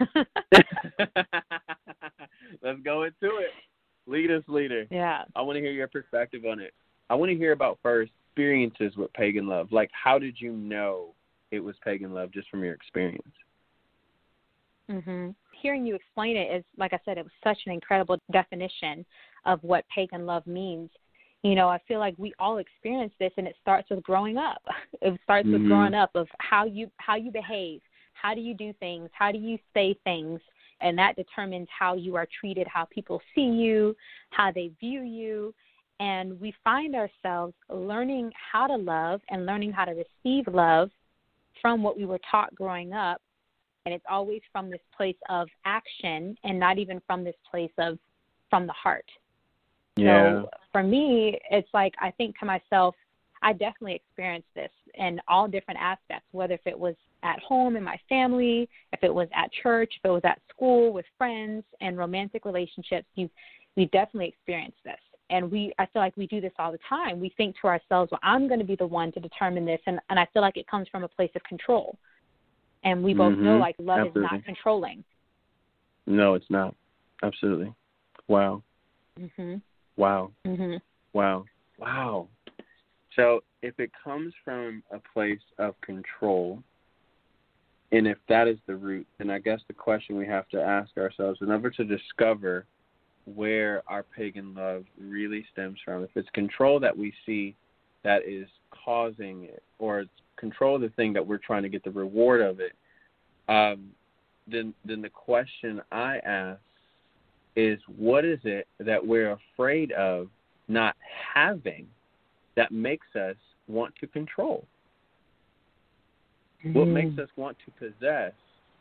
Let's go into it. Lead us, leader. Yeah. I want to hear your perspective on it. I want to hear about first experiences with pagan love. Like, how did you know it was pagan love just from your experience? Mm-hmm. hearing you explain it is, like I said, it was such an incredible definition of what pagan love means. You know, I feel like we all experience this, and it starts with growing up. It starts mm-hmm. with growing up of how you how you behave, how do you do things, how do you say things, and that determines how you are treated, how people see you, how they view you. And we find ourselves learning how to love and learning how to receive love from what we were taught growing up. And it's always from this place of action and not even from this place of from the heart. Yeah. So for me, it's like I think to myself, I definitely experienced this in all different aspects, whether if it was at home in my family, if it was at church, if it was at school with friends and romantic relationships. You, we definitely experienced this. And we, I feel like we do this all the time. We think to ourselves, well, I'm going to be the one to determine this. And, and I feel like it comes from a place of control. And we both mm-hmm. know like love Absolutely. is not controlling. No, it's not. Absolutely. Wow. Mm-hmm. Wow. Mm-hmm. Wow. Wow. So if it comes from a place of control, and if that is the root, then I guess the question we have to ask ourselves in order to discover where our pagan love really stems from, if it's control that we see that is causing it, or it's control of the thing that we're trying to get the reward of it, um, then then the question I ask is, what is it that we're afraid of not having that makes us want to control? Mm-hmm. What makes us want to possess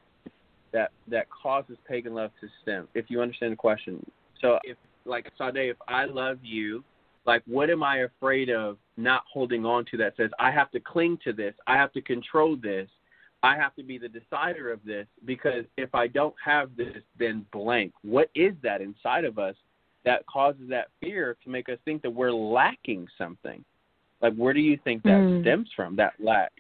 that that causes pagan love to stem? If you understand the question. So if, like, Sade, if I love you, like, what am I afraid of not holding on to that says, I have to cling to this, I have to control this, I have to be the decider of this, because if I don't have this, then blank. What is that inside of us that causes that fear to make us think that we're lacking something? Like, where do you think that mm. stems from, that lack?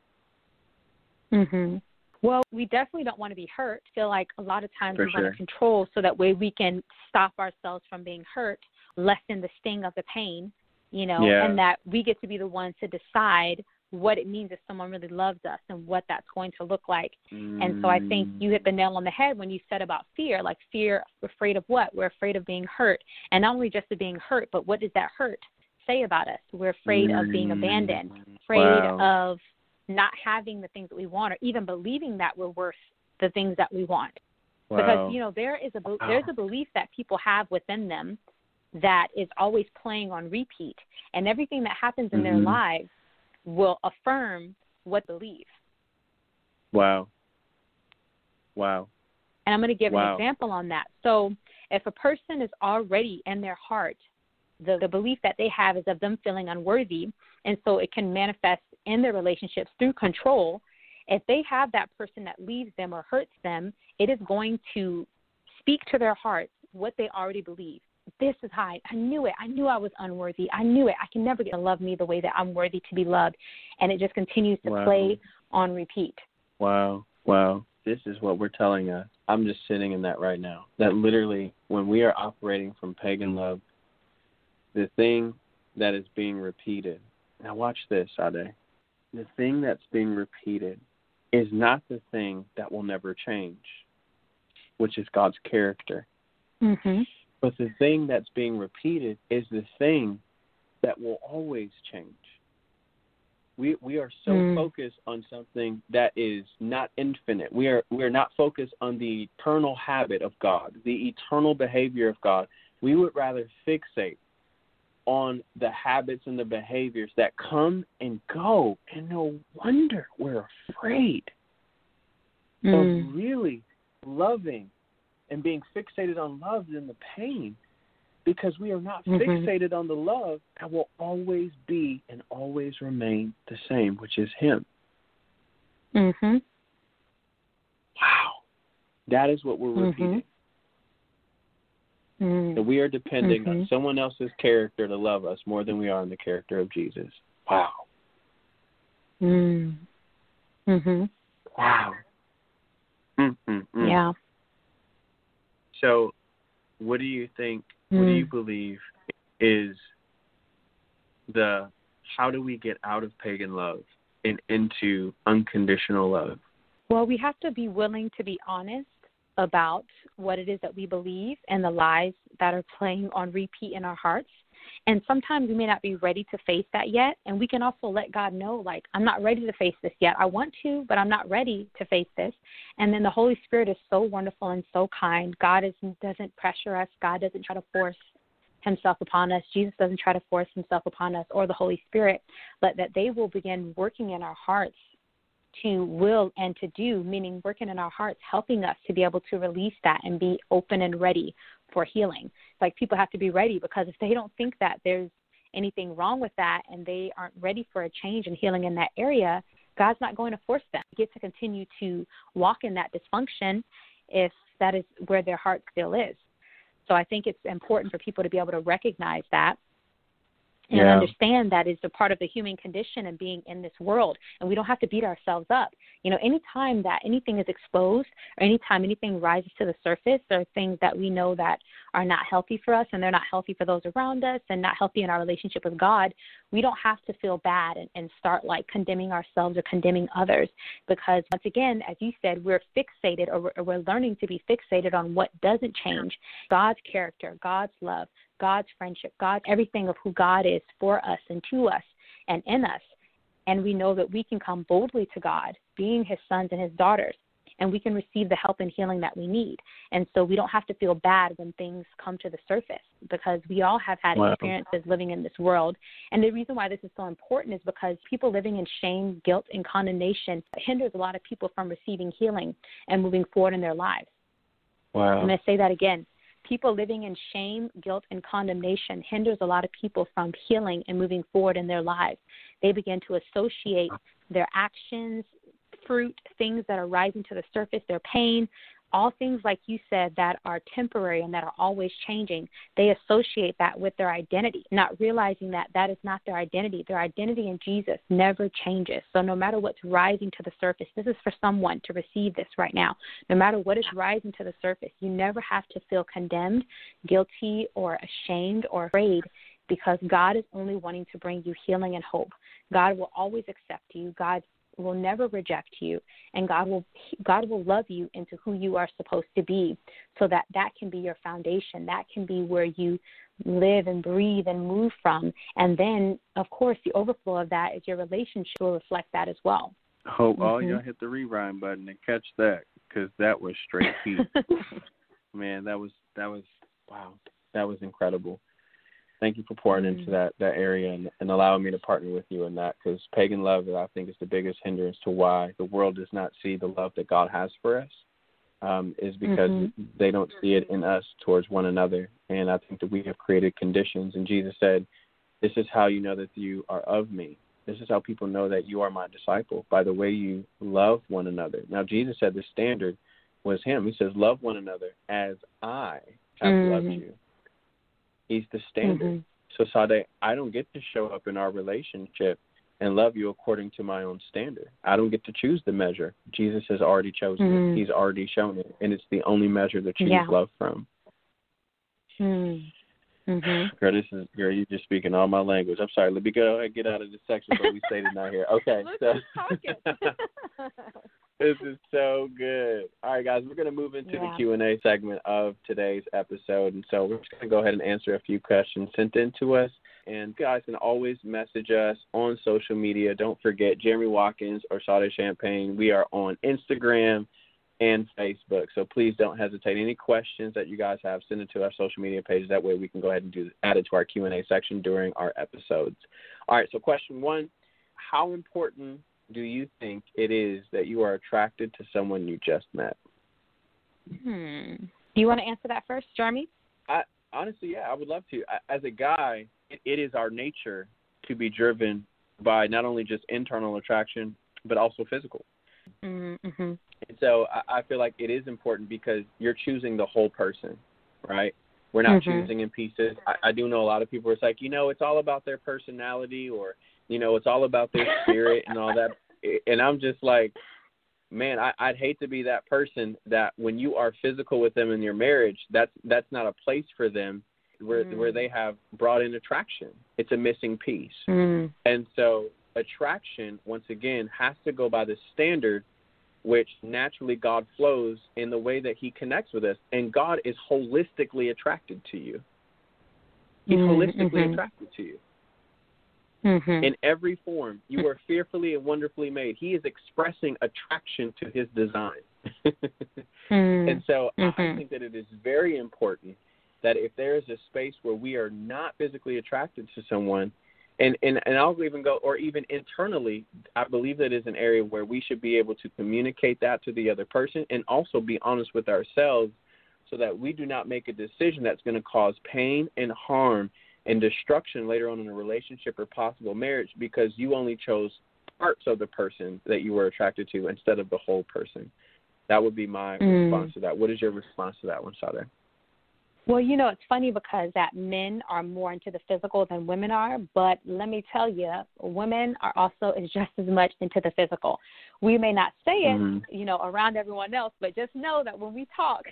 Mm-hmm. Well, we definitely don't want to be hurt. I feel like a lot of times For we sure. want to control so that way we can stop ourselves from being hurt, lessen the sting of the pain, you know, yeah. and that we get to be the ones to decide what it means if someone really loves us and what that's going to look like. Mm. And so I think you hit the nail on the head when you said about fear, like fear, afraid of what? We're afraid of being hurt. And not only just of being hurt, but what does that hurt say about us? We're afraid mm. of being abandoned, afraid wow. of not having the things that we want, or even believing that we're worth the things that we want. Wow. Because, you know, there is a, there's a belief that people have within them that is always playing on repeat. And everything that happens in mm-hmm. their lives will affirm what they believe. Wow. Wow. And I'm going to give wow. an example on that. So if a person is already in their heart, the, the belief that they have is of them feeling unworthy, and so it can manifest in their relationships through control. If they have that person that leaves them or hurts them, it is going to speak to their hearts what they already believe. This is how I, I knew it. I knew I was unworthy. I knew it. I can never get to love me the way that I'm worthy to be loved. And it just continues to wow. play on repeat. Wow. Wow. This is what we're telling us. I'm just sitting in that right now. That literally, when we are operating from pagan love, the thing that is being repeated. Now watch this, Sade. The thing that's being repeated is not the thing that will never change, which is God's character. Mm-hmm. But the thing that's being repeated is the thing that will always change. We we are so mm. focused on something that is not infinite. We are we are not focused on the eternal habit of God, the eternal behavior of God. We would rather fixate on the habits and the behaviors that come and go. And no wonder we're afraid mm. of really loving and being fixated on love than the pain, because we are not mm-hmm. fixated on the love that will always be and always remain the same, which is Him. Mm-hmm. Wow. That is what we're mm-hmm. repeating. Mm-hmm. That we are depending mm-hmm. on someone else's character to love us more than we are on the character of Jesus. Wow. Mm-hmm. Mm-hmm. Wow. Mm-mm-mm. Yeah. So, what do you think, mm. what do you believe is the, how do we get out of pagan love and into unconditional love? Well, we have to be willing to be honest about what it is that we believe and the lies that are playing on repeat in our hearts. And sometimes we may not be ready to face that yet. And we can also let God know, like, I'm not ready to face this yet. I want to, but I'm not ready to face this. And then the Holy Spirit is so wonderful and so kind. God is, doesn't pressure us. God doesn't try to force himself upon us. Jesus doesn't try to force himself upon us or the Holy Spirit, but that they will begin working in our hearts to will and to do, meaning working in our hearts, helping us to be able to release that and be open and ready for healing. Like, people have to be ready, because if they don't think that there's anything wrong with that and they aren't ready for a change and healing in that area, God's not going to force them. They get to continue to walk in that dysfunction if that is where their heart still is. So I think it's important for people to be able to recognize that and yeah. understand that is a part of the human condition and being in this world. And we don't have to beat ourselves up. You know, anytime that anything is exposed or anytime anything rises to the surface, there are things that we know that are not healthy for us and they're not healthy for those around us and not healthy in our relationship with God, we don't have to feel bad and, and start like condemning ourselves or condemning others, because once again, as you said, we're fixated or we're, or we're learning to be fixated on what doesn't change. God's character, God's love, God's friendship, God, everything of who God is for us and to us and in us. And we know that we can come boldly to God, being his sons and his daughters, and we can receive the help and healing that we need. And so we don't have to feel bad when things come to the surface, because we all have had wow. experiences living in this world. And the reason why this is so important is because people living in shame, guilt, and condemnation hinders a lot of people from receiving healing and moving forward in their lives. Wow. I'm going to say that again. People living in shame, guilt, and condemnation hinders a lot of people from healing and moving forward in their lives. They begin to associate their actions, fruit, things that are rising to the surface, their pain, all things, like you said, that are temporary and that are always changing. They associate that with their identity, not realizing that that is not their identity. Their identity in Jesus never changes. So no matter what's rising to the surface, this is for someone to receive this right now. No matter what is rising to the surface, you never have to feel condemned, guilty, or ashamed or afraid, because God is only wanting to bring you healing and hope. God will always accept you. God will never reject you, and God will God will love you into who you are supposed to be, so that that can be your foundation. That can be where you live and breathe and move from. And then, of course, the overflow of that is your relationship will reflect that as well. Hope mm-hmm. all y'all hit the rewind button and catch that, because that was straight heat. Man, that was that was wow, that was incredible. Thank you for pouring mm-hmm. into that, that area and, and allowing me to partner with you in that, because pagan love, I think, is the biggest hindrance to why the world does not see the love that God has for us, um, is because mm-hmm. they don't see it in us towards one another. And I think that we have created conditions. And Jesus said, this is how you know that you are of me. This is how people know that you are my disciple, by the way you love one another. Now, Jesus said the standard was him. He says, love one another as I have mm-hmm. loved you. He's the standard. Mm-hmm. So, Sade, I don't get to show up in our relationship and love you according to my own standard. I don't get to choose the measure. Jesus has already chosen mm-hmm. it. He's already shown it, and it's the only measure to choose yeah. love from. Mm-hmm. Girl, this is, girl, you're just speaking all my language. I'm sorry. Let me go ahead and get out of this section, but we stated not here. Okay. So. This is so good. All right, guys, we're going to move into yeah. the Q and A segment of today's episode. And so we're just going to go ahead and answer a few questions sent in to us. And guys can always message us on social media. Don't forget, Jeremy Watkins or Sade Champagne. We are on Instagram and Facebook. So please don't hesitate. Any questions that you guys have, send it to our social media pages. That way we can go ahead and do add it to our Q and A section during our episodes. All right, so question one, how important do you think it is that you are attracted to someone you just met? Hmm. Do you want to answer that first, Jeremy? I, honestly, yeah, I would love to. As a guy, it, it is our nature to be driven by not only just internal attraction, but also physical. Mm-hmm. And so I, I feel like it is important because you're choosing the whole person, right? We're not mm-hmm. choosing in pieces. I, I do know a lot of people, it's like, you know, it's all about their personality, or, you know, it's all about their spirit and all that. And I'm just like, man, I, I'd hate to be that person that when you are physical with them in your marriage, that's that's not a place for them where mm. where they have brought in attraction. It's a missing piece. Mm. And so attraction, once again, has to go by the standard which naturally God flows in the way that he connects with us. And God is holistically attracted to you. He's mm-hmm. holistically attracted to you. Mm-hmm. In every form. You are fearfully and wonderfully made. He is expressing attraction to his design. mm-hmm. And so mm-hmm. I think that it is very important that if there is a space where we are not physically attracted to someone, and, and, and I'll even go, or even internally, I believe that is an area where we should be able to communicate that to the other person and also be honest with ourselves so that we do not make a decision that's going to cause pain and harm and destruction later on in a relationship or possible marriage because you only chose parts of the person that you were attracted to instead of the whole person. That would be my mm. response to that. What is your response to that one, Sade? Well, you know, it's funny because that men are more into the physical than women are, but let me tell you, women are also just as much into the physical. We may not say it, mm-hmm. you know, around everyone else, but just know that when we talk,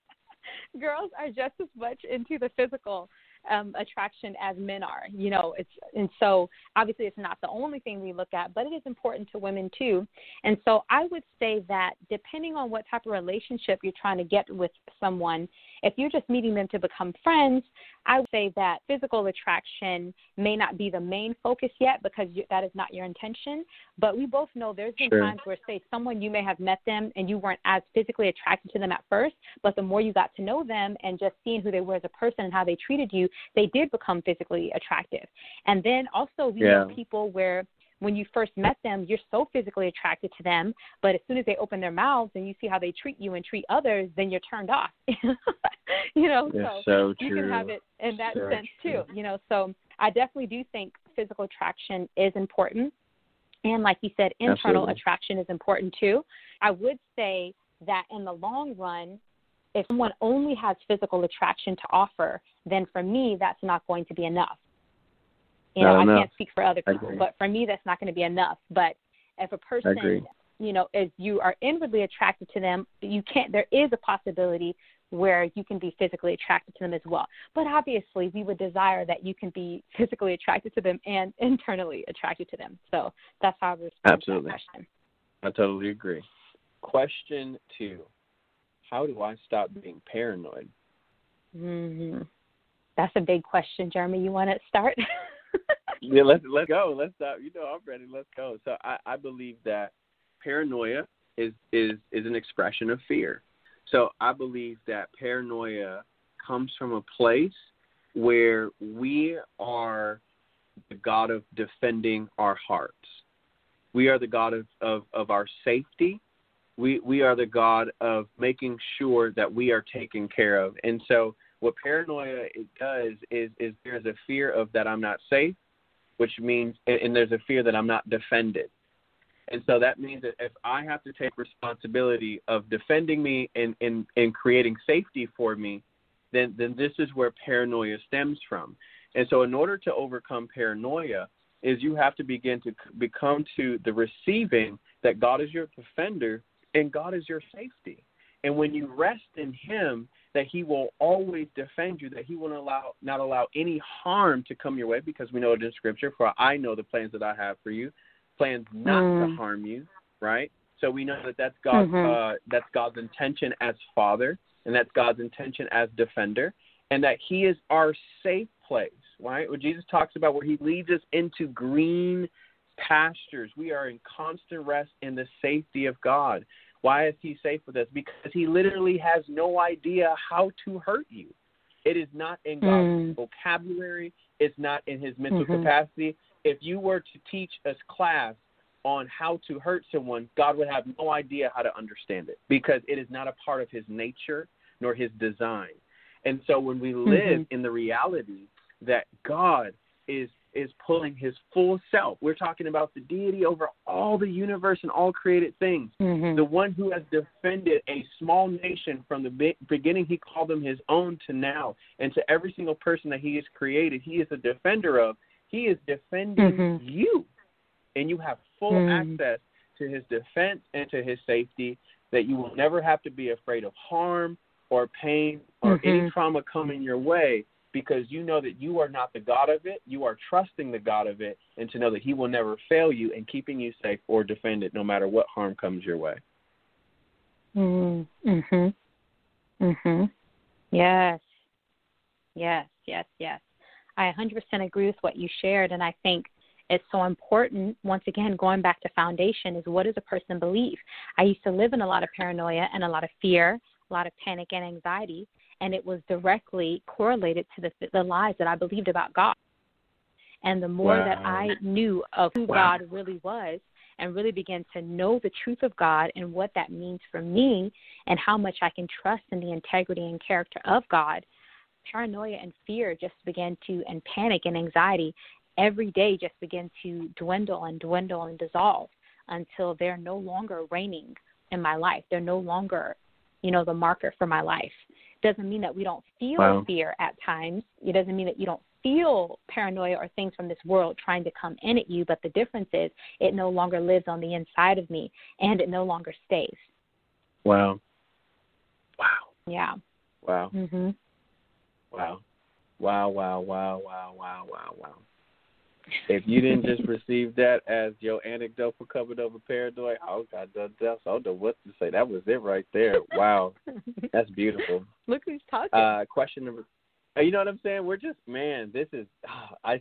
girls are just as much into the physical Um, attraction as men are, you know, it's, and so obviously it's not the only thing we look at, but it is important to women too. And so I would say that depending on what type of relationship you're trying to get with someone, if you're just meeting them to become friends, I would say that physical attraction may not be the main focus yet because you, that is not your intention. But we both know there's been sure. times where, say, someone you may have met them and you weren't as physically attracted to them at first, but the more you got to know them and just seeing who they were as a person and how they treated you, they did become physically attractive. And then also we yeah. know people where when you first met them, you're so physically attracted to them, but as soon as they open their mouths and you see how they treat you and treat others, then you're turned off. you know, it's so, so you true. can have it in that so sense true. too. You know, so I definitely do think physical attraction is important. And like you said, internal Absolutely. attraction is important too. I would say that in the long run, if someone only has physical attraction to offer, then for me, that's not going to be enough. You know, I, I can't speak for other people, but for me, that's not going to be enough. But if a person, you know, if you are inwardly attracted to them, you can't, there is a possibility where you can be physically attracted to them as well. But obviously, we would desire that you can be physically attracted to them and internally attracted to them. So that's how I would respond Absolutely. to that question. I totally agree. Question two. How do I stop being paranoid? Mm-hmm. That's a big question, Jeremy. You want to start? yeah, let's let's go. Let's stop. You know, I'm ready. Let's go. So I, I believe that paranoia is, is is an expression of fear. So I believe that paranoia comes from a place where we are the God of defending our hearts. We are the God of, of, of our safety. We we are the God of making sure that we are taken care of. And so what paranoia it does is, is there's a fear of that I'm not safe, which means, and there's a fear that I'm not defended. And so that means that if I have to take responsibility of defending me and, and, and creating safety for me, then, then this is where paranoia stems from. And so in order to overcome paranoia is you have to begin to become to the receiving that God is your defender and God is your safety. And when you rest in him, that he will always defend you, that he will allow, not allow any harm to come your way, because we know it in Scripture, for I know the plans that I have for you, plans not mm. to harm you, right? So we know that that's God's, mm-hmm. uh, that's God's intention as Father, and that's God's intention as defender, and that he is our safe place, right? What Jesus talks about where he leads us into green pastures. We are in constant rest in the safety of God. Why is he safe with us? Because he literally has no idea how to hurt you. It is not in God's mm. vocabulary. It's not in his mental mm-hmm. capacity. If you were to teach a class on how to hurt someone, God would have no idea how to understand it because it is not a part of his nature nor his design. And so when we live mm-hmm. in the reality that God is is pulling his full self. We're talking about the deity over all the universe and all created things. Mm-hmm. The one who has defended a small nation from the be- beginning he called them his own to now. And to every single person that he has created, he is a defender of. He is defending mm-hmm. you. And you have full mm-hmm. access to his defense and to his safety, that you will never have to be afraid of harm or pain or mm-hmm. any trauma coming your way, because you know that you are not the God of it. You are trusting the God of it, and to know that he will never fail you in keeping you safe or defend it no matter what harm comes your way. Mhm. Mhm. Yes. Yes. Yes. Yes. I one hundred percent agree with what you shared, and I think it's so important. Once again, going back to foundation, is what does a person believe? I used to live in a lot of paranoia and a lot of fear, a lot of panic and anxiety, and it was directly correlated to the the lies that I believed about God. And the more Wow. that I knew of who Wow. God really was, and really began to know the truth of God and what that means for me, and how much I can trust in the integrity and character of God, paranoia and fear just began to, and panic and anxiety every day just began to dwindle and dwindle and dissolve until they're no longer reigning in my life. They're no longer, you know, the marker for my life. Doesn't mean that we don't feel Wow. fear at times. It doesn't mean that you don't feel paranoia or things from this world trying to come in at you, but the difference is it no longer lives on the inside of me, and it no longer stays. Wow. Wow. Yeah. Wow. Mhm. Wow. Wow, wow, wow, wow, wow, wow, wow. If you didn't just receive that as your anecdote for Covered Over Paranoia, oh, God, I don't know what to say. That was it right there. Wow. That's beautiful. Look who's talking. Uh, question number, you know what I'm saying? We're just, man, this is, oh, I,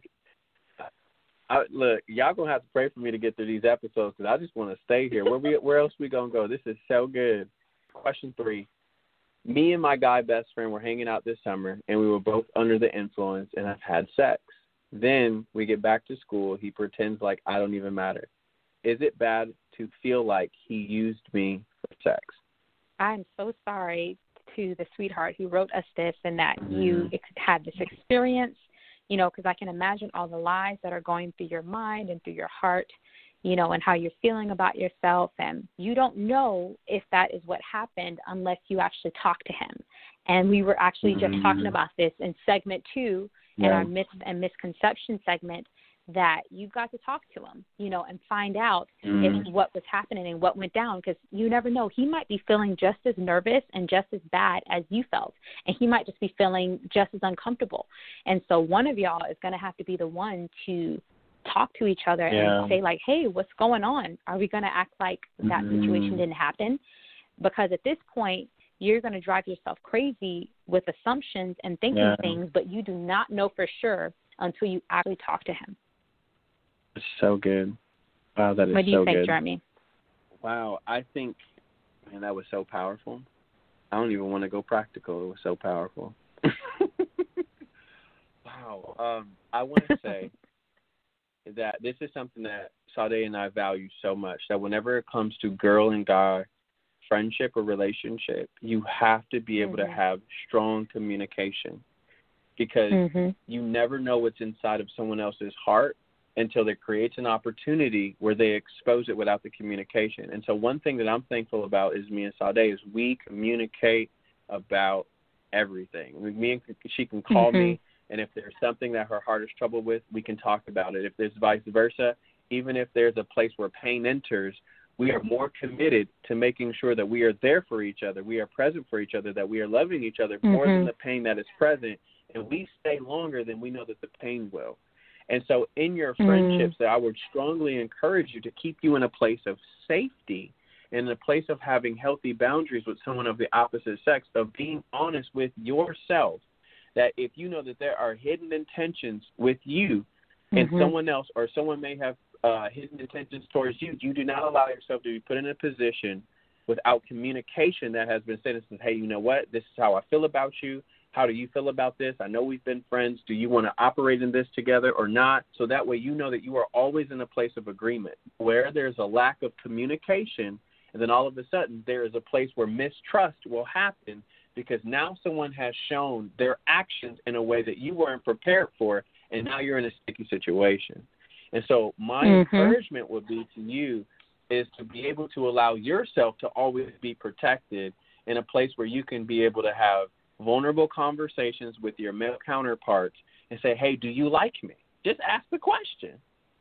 I, look, y'all going to have to pray for me to get through these episodes because I just want to stay here. Where we, where else we going to go? This is so good. Question three. Me and my guy best friend were hanging out this summer, and we were both under the influence and have had sex. Then we get back to school. He pretends like I don't even matter. Is it bad to feel like he used me for sex? I'm so sorry to the sweetheart who wrote us this, and that Mm-hmm. you ex- had this experience, you know, because I can imagine all the lies that are going through your mind and through your heart, you know, and how you're feeling about yourself. And you don't know if that is what happened unless you actually talk to him. And we were actually Mm-hmm. just talking about this in segment two, in Yeah. our myths and misconception segment, that you've got to talk to him, you know, and find out Mm-hmm. if what was happening and what went down, because you never know. He might be feeling just as nervous and just as bad as you felt, and he might just be feeling just as uncomfortable. And so one of y'all is going to have to be the one to talk to each other Yeah. and say, like, hey, what's going on? Are we going to act like that Mm-hmm. situation didn't happen? Because at this point, you're going to drive yourself crazy with assumptions and thinking Yeah. things, but you do not know for sure until you actually talk to him. It's so good. Wow, that is What do you so think, good. Jeremy? Wow, I think, man, that was so powerful. I don't even want to go practical. It was so powerful. Wow. Um, I want to say that this is something that Sade and I value so much, that whenever it comes to girl and guy friendship or relationship, you have to be able Mm-hmm. to have strong communication, because Mm-hmm. you never know what's inside of someone else's heart until it creates an opportunity where they expose it without the communication. And so one thing that I'm thankful about is me and Sade is we communicate about everything. Me and she can call Mm-hmm. me, and if there's something that her heart is troubled with, we can talk about it. If there's vice versa, even if there's a place where pain enters, we are more committed to making sure that we are there for each other, we are present for each other, that we are loving each other more Mm-hmm. than the pain that is present, and we stay longer than we know that the pain will. And so in your friendships, Mm. I would strongly encourage you to keep you in a place of safety, in a place of having healthy boundaries with someone of the opposite sex, of being honest with yourself, that if you know that there are hidden intentions with you and Mhm. someone else, or someone may have uh, hidden intentions towards you, you do not allow yourself to be put in a position without communication that has been said and says, hey, you know what, this is how I feel about you. How do you feel about this? I know we've been friends. Do you want to operate in this together or not? So that way you know that you are always in a place of agreement. Where there's a lack of communication, and then all of a sudden there is a place where mistrust will happen, because now someone has shown their actions in a way that you weren't prepared for, and now you're in a sticky situation. And so my Mhm. encouragement would be to you is to be able to allow yourself to always be protected in a place where you can be able to have vulnerable conversations with your male counterparts and say, hey, do you like me? Just ask the question.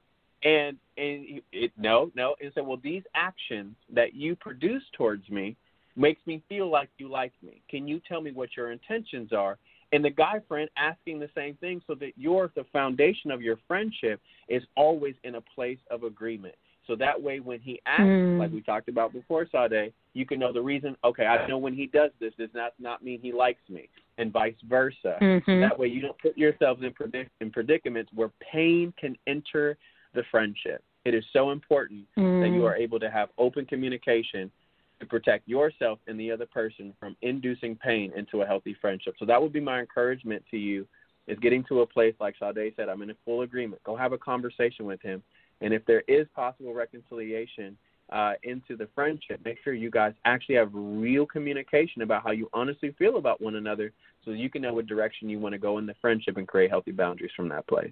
And and it, no, no. And say, well, these actions that you produce towards me makes me feel like you like me. Can you tell me what your intentions are? And the guy friend asking the same thing, so that your the foundation of your friendship is always in a place of agreement. So that way when he asks, Mm. like we talked about before, Sade, You can know the reason. Okay, I know when he does this, does not not mean he likes me, and vice versa. Mm-hmm. That way, you don't put yourselves in, predic- in predicaments where pain can enter the friendship. It is so important mm. that you are able to have open communication to protect yourself and the other person from inducing pain into a healthy friendship. So that would be my encouragement to you, is getting to a place, like Sade said, I'm in full agreement. Go have a conversation with him. And if there is possible reconciliation uh, into the friendship, make sure you guys actually have real communication about how you honestly feel about one another, so you can know what direction you want to go in the friendship and create healthy boundaries from that place.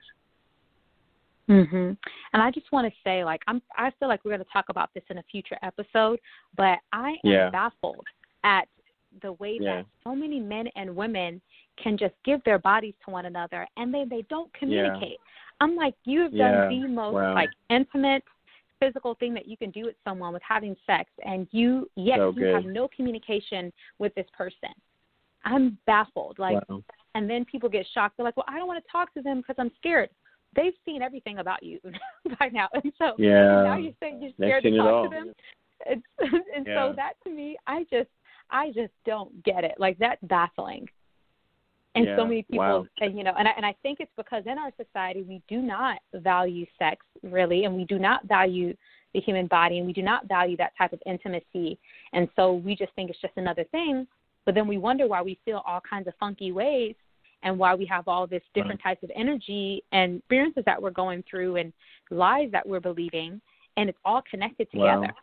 Mhm. And I just want to say, like, I'm, I feel like we're going to talk about this in a future episode, but I am yeah. baffled at the way yeah. that so many men and women can just give their bodies to one another and they, they don't communicate. Yeah. I'm like, you have yeah. done the most, wow. like, intimate physical thing that you can do with someone, with having sex, and you, yet so you good. have no communication with this person. I'm baffled. Like, wow. and then people get shocked. They're like, well, I don't want to talk to them because I'm scared. They've seen everything about you by now, and so yeah. and now you're saying you're scared to talk to them. It's, and yeah. so that, to me, I just, I just don't get it. Like, that's baffling. And yeah. so many people, wow. and, you know, and I, and I think it's because in our society we do not value sex really, and we do not value the human body, and we do not value that type of intimacy, and so we just think it's just another thing. But then we wonder why we feel all kinds of funky ways, and why we have all this different right. types of energy and experiences that we're going through and lies that we're believing, and it's all connected together. Wow.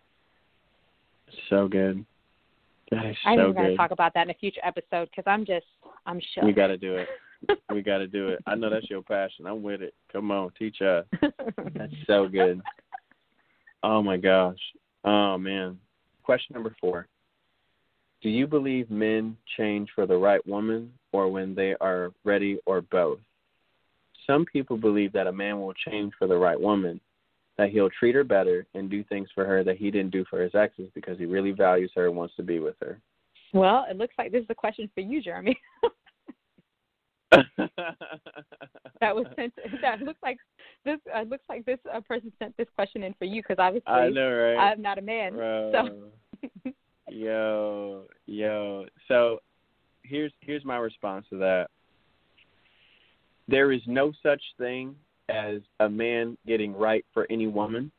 So good. That is I so think we're going to good. talk about that in a future episode because I'm just, I'm shook. We got to do it. We got to do it. I know that's your passion. I'm with it. Come on, teach us. That's so good. Oh, my gosh. Oh, man. Question number four. Do you believe men change for the right woman or when they are ready, or both? Some people believe that a man will change for the right woman, that he'll treat her better and do things for her that he didn't do for his exes because he really values her and wants to be with her. Well, it looks like this is a question for you, Jeremy. that was sent. That looks like this. Uh, looks like this uh, person sent this question in for you because obviously I know, right? I'm not a man. Bro. So. yo, yo. So here's here's my response to that. There is no such thing as a man getting right for any woman,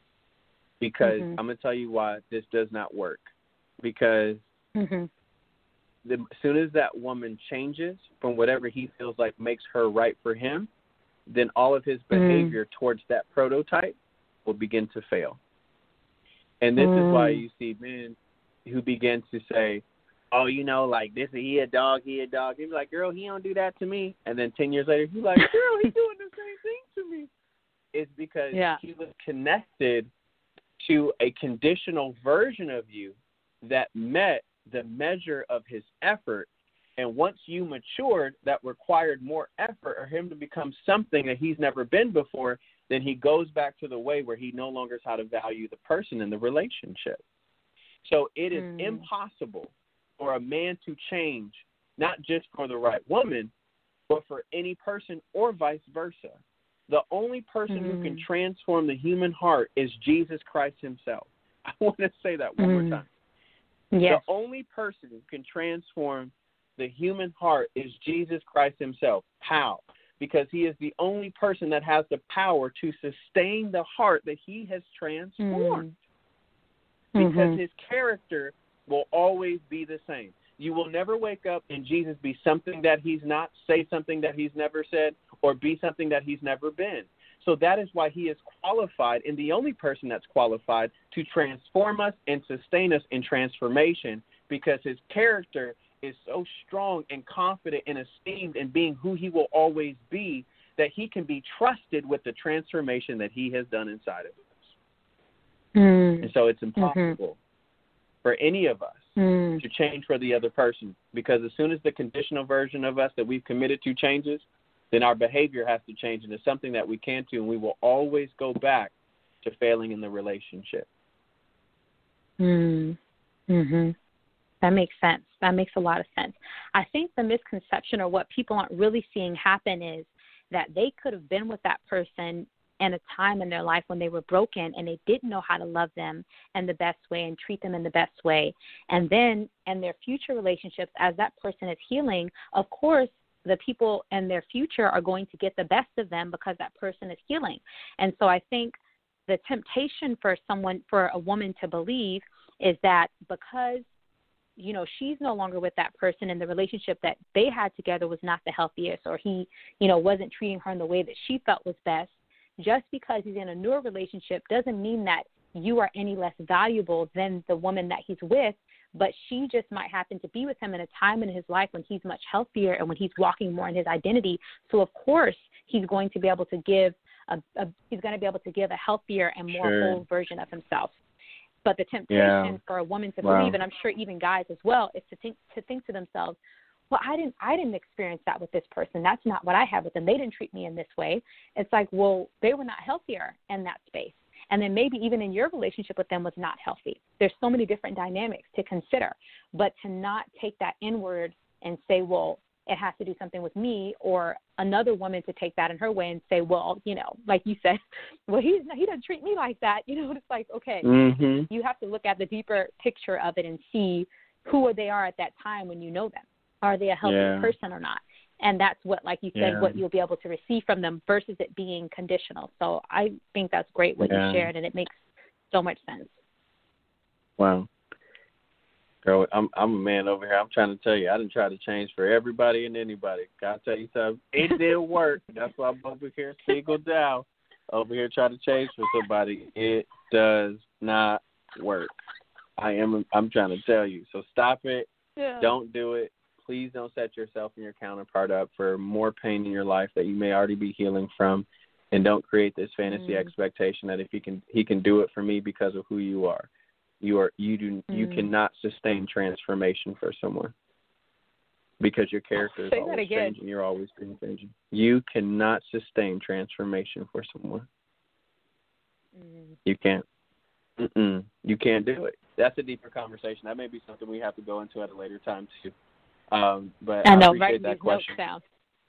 because mm-hmm. I'm going to tell you why this does not work. Because mm-hmm. the, as soon as that woman changes from whatever he feels like makes her right for him, then all of his behavior mm. towards that prototype will begin to fail. And this mm. is why you see men who begin to say, oh, you know, like, this, he a dog, he a dog. He's like, girl, he don't do that to me. And then ten years later, he's like, girl, he's doing the same thing to me. It's because yeah. he was connected to a conditional version of you that met the measure of his effort. And once you matured, that required more effort or him to become something that he's never been before, then he goes back to the way where he no longer knows how to value the person in the relationship. So it is mm. impossible for a man to change, not just for the right woman, but for any person or vice versa. The only person mm. who can transform the human heart is Jesus Christ himself. I want to say that one mm. more time. Yes. The only person who can transform the human heart is Jesus Christ himself. How? Because he is the only person that has the power to sustain the heart that he has transformed. Mm. Because mm-hmm. his character will always be the same. You will never wake up and Jesus be something that he's not, say something that he's never said, or be something that he's never been. So that is why he is qualified, and the only person that's qualified to transform us and sustain us in transformation, because his character is so strong and confident and esteemed in being who he will always be, that he can be trusted with the transformation that he has done inside of us. Mm. And so it's impossible mm-hmm. for any of us mm. to change for the other person, because as soon as the conditional version of us that we've committed to changes, then our behavior has to change, and it's something that we can't do, and we will always go back to failing in the relationship. Mm. Mm-hmm. That makes sense. That makes a lot of sense. I think the misconception, or what people aren't really seeing happen, is that they could have been with that person in a time in their life when they were broken and they didn't know how to love them in the best way and treat them in the best way. And then in their future relationships, as that person is healing, of course, the people in their future are going to get the best of them because that person is healing. And so I think the temptation for someone, for a woman to believe is that because, you know, she's no longer with that person and the relationship that they had together was not the healthiest, or he, you know, wasn't treating her in the way that she felt was best, just because he's in a newer relationship doesn't mean that you are any less valuable than the woman that he's with, but she just might happen to be with him in a time in his life when he's much healthier and when he's walking more in his identity. So, of course, he's going to be able to give a, a he's going to be able to give a healthier and more Sure. whole version of himself. But the temptation Yeah. for a woman to Wow. believe, and I'm sure even guys as well, is to think to think to themselves, well, I didn't I didn't experience that with this person. That's not what I had with them. They didn't treat me in this way. It's like, well, they were not healthier in that space. And then maybe even in your relationship with them was not healthy. There's so many different dynamics to consider. But to not take that inward and say, well, it has to do something with me, or another woman to take that in her way and say, well, you know, like you said, well, he's he doesn't treat me like that. You know, it's like, okay, Mm-hmm. you have to look at the deeper picture of it and see who they are at that time when you know them. Are they a healthy Yeah. person or not? And that's what, like you said, Yeah. what you'll be able to receive from them versus it being conditional. So I think that's great what Yeah. you shared, and it makes so much sense. Wow. Girl, I'm I'm a man over here. I'm trying to tell you, I didn't try to change for everybody and anybody. Gotta tell you something. It didn't work. That's why I'm over here single down. Over here trying to change for somebody. It does not work. I am I'm trying to tell you. So stop it. Yeah. Don't do it. Please don't set yourself and your counterpart up for more pain in your life that you may already be healing from. And don't create this fantasy Mm. expectation that if he can he can do it for me because of who you are. You are you do you Mm. cannot sustain transformation for someone because your character is Say that always again. changing. You're always being changing. You cannot sustain transformation for someone. Mm. You can't. Mm-mm. You can't do it. That's a deeper conversation. That may be something we have to go into at a later time too. Um, but I I, know, appreciate writing that these notes question. down.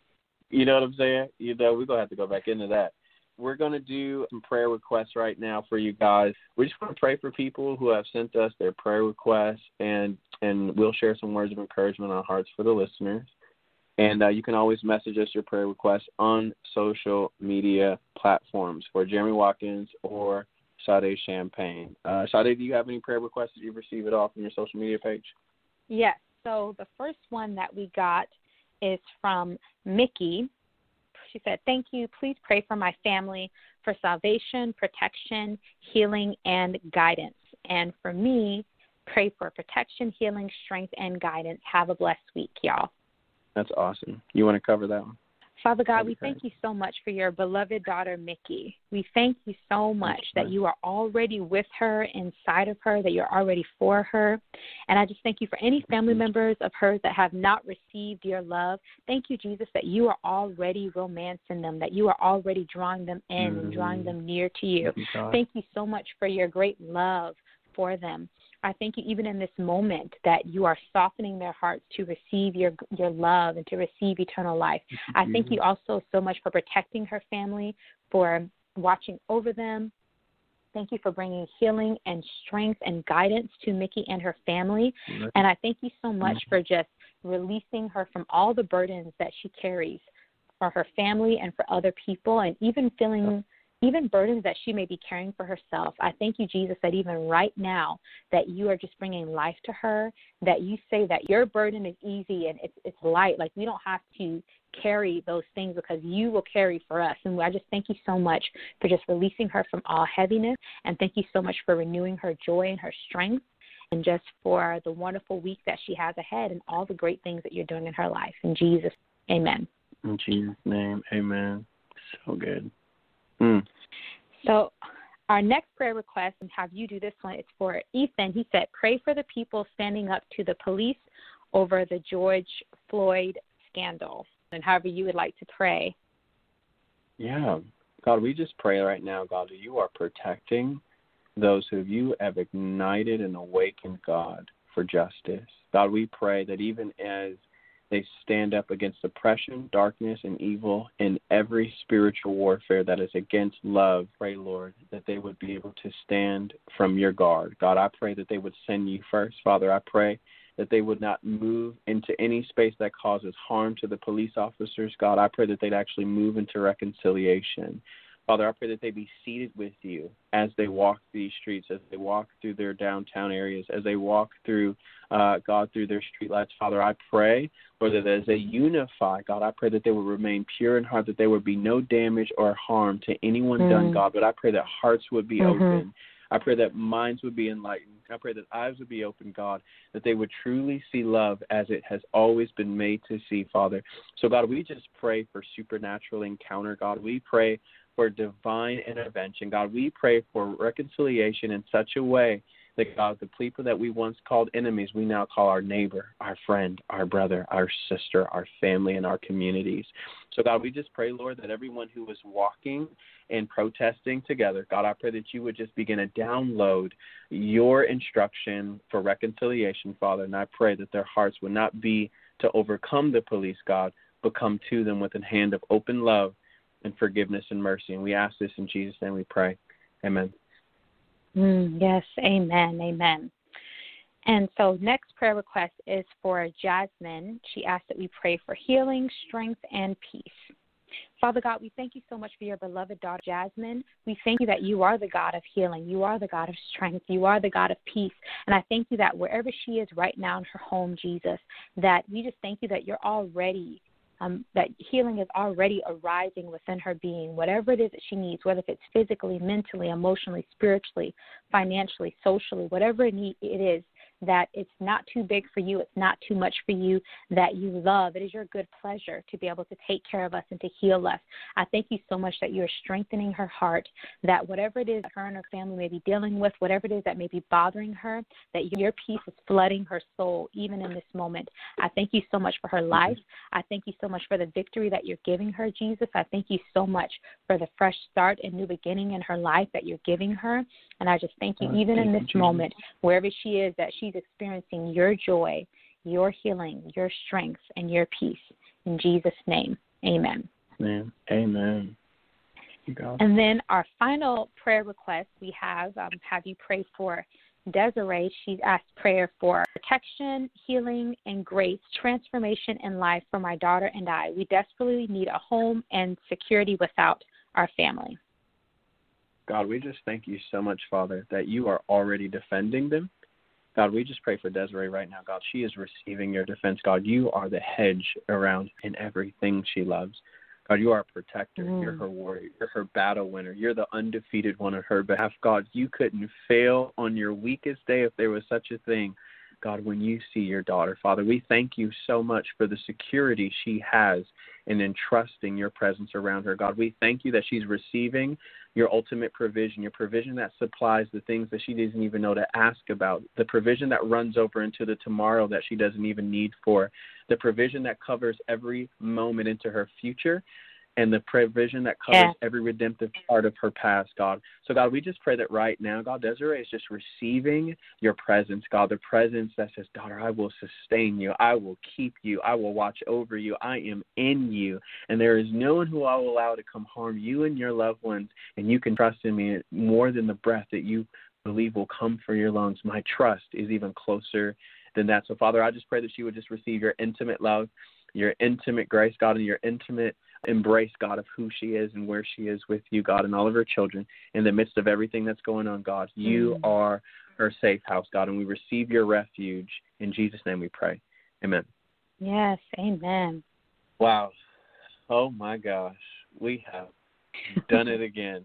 You know what I'm saying? You know, we're going to have to go back into that. We're going to do some prayer requests right now for you guys. We just want to pray for people who have sent us their prayer requests, and, and we'll share some words of encouragement on our hearts for the listeners. And uh, you can always message us your prayer requests on social media platforms for Jeremy Watkins or Sade Champagne. Uh, Sade, do you have any prayer requests that you've received at all from your social media page? Yes. So the first one that we got is from Mickey. She said, thank you. Please pray for my family for salvation, protection, healing, and guidance. And for me, pray for protection, healing, strength, and guidance. Have a blessed week, y'all. That's awesome. You want to cover that one? Father God, That'd be we thank great. you so much for your beloved daughter, Mickey. We thank you so much that you are already with her, inside of her, that you're already for her. And I just thank you for any family members of hers that have not received your love. Thank you, Jesus, that you are already romancing them, that you are already drawing them in Mm-hmm. and drawing them near to you. Thank you, God. Thank you so much for your great love for them. I thank you even in this moment that you are softening their hearts to receive your your love and to receive eternal life. I thank you also so much for protecting her family, for watching over them. Thank you for bringing healing and strength and guidance to Mickey and her family. And I thank you so much for just releasing her from all the burdens that she carries for her family and for other people, and even feeling even burdens that she may be carrying for herself. I thank you, Jesus, that even right now that you are just bringing life to her, that you say that your burden is easy and it's it's light. Like we don't have to carry those things because you will carry for us. And I just thank you so much for just releasing her from all heaviness. And thank you so much for renewing her joy and her strength, and just for the wonderful week that she has ahead and all the great things that you're doing in her life. In Jesus, amen. In Jesus' name, amen. So good. Mm. So our next prayer request, and have you do this one, it's for Ethan. He said, pray for the people standing up to the police over the George Floyd scandal. And however you would like to pray. Yeah. God, we just pray right now, God, that you are protecting those who you have ignited and awakened, God, for justice. God, we pray that even as they stand up against oppression, darkness, and evil, and every spiritual warfare that is against love. Pray, Lord, that they would be able to stand from your guard. God, I pray that they would send you first. Father, I pray that they would not move into any space that causes harm to the police officers. God, I pray that they'd actually move into reconciliation. Father, I pray that they be seated with you as they walk these streets, as they walk through their downtown areas, as they walk through, uh, God, through their streetlights. Father, I pray, Lord, that as they unify, God, I pray that they will remain pure in heart, that there would be no damage or harm to anyone mm. done, God, but I pray that hearts would be mm-hmm. open. I pray that minds would be enlightened. I pray that eyes would be open, God, that they would truly see love as it has always been made to see, Father. So, God, we just pray for supernatural encounter, God. We pray for divine intervention. God, we pray for reconciliation in such a way that, God, the people that we once called enemies, we now call our neighbor, our friend, our brother, our sister, our family, and our communities. So, God, we just pray, Lord, that everyone who is walking and protesting together, God, I pray that you would just begin to download your instruction for reconciliation, Father, and I pray that their hearts would not be to overcome the police, God, but come to them with a hand of open love and forgiveness and mercy. And we ask this in Jesus' name we pray. Amen. Mm, yes, amen, amen. And so next prayer request is for Jasmine. She asked that we pray for healing, strength, and peace. Father God, we thank you so much for your beloved daughter, Jasmine. We thank you that you are the God of healing. You are the God of strength. You are the God of peace. And I thank you that wherever she is right now in her home, Jesus, that we just thank you that you're already Um, that healing is already arising within her being, whatever it is that she needs, whether it's physically, mentally, emotionally, spiritually, financially, socially, whatever it, need, it is, that it's not too big for you, it's not too much for you, that you love. It is your good pleasure to be able to take care of us and to heal us. I thank you so much that you're strengthening her heart, that whatever it is that her and her family may be dealing with, whatever it is that may be bothering her, that your peace is flooding her soul even in this moment. I thank you so much for her life. I thank you so much for the victory that you're giving her, Jesus. I thank you so much for the fresh start and new beginning in her life that you're giving her. And I just thank you, even in this moment, wherever she is, that she's experiencing your joy, your healing, your strength, and your peace. In Jesus' name, amen. Amen. Amen. And then our final prayer request we have, um, have you pray for Desiree. She's asked prayer for protection, healing, and grace, transformation in life for my daughter and I. We desperately need a home and security without our family. God, we just thank you so much, Father, that you are already defending them. God, we just pray for Desiree right now. God, she is receiving your defense. God, you are the hedge around in everything she loves. God, you are a protector. Mm. You're her warrior. You're her battle winner. You're the undefeated one on her behalf. God, you couldn't fail on your weakest day if there was such a thing. God, when you see your daughter, Father, we thank you so much for the security she has in entrusting your presence around her. God, we thank you that she's receiving your ultimate provision, your provision that supplies the things that she doesn't even know to ask about, the provision that runs over into the tomorrow that she doesn't even need for, the provision that covers every moment into her future, and the provision that covers yeah. every redemptive part of her past, God. So, God, we just pray that right now, God, Desiree is just receiving your presence, God, the presence that says, daughter, I will sustain you. I will keep you. I will watch over you. I am in you. And there is no one who I will allow to come harm you and your loved ones. And you can trust in me more than the breath that you believe will come from your lungs. My trust is even closer than that. So, Father, I just pray that she would just receive your intimate love, your intimate grace, God, and your intimate embrace, God, of who she is and where she is with you, God, and all of her children in the midst of everything that's going on, God. You mm. are her safe house, God, and we receive your refuge. In Jesus' name we pray. Amen. Yes, amen. Wow. Oh, my gosh. We have done it again.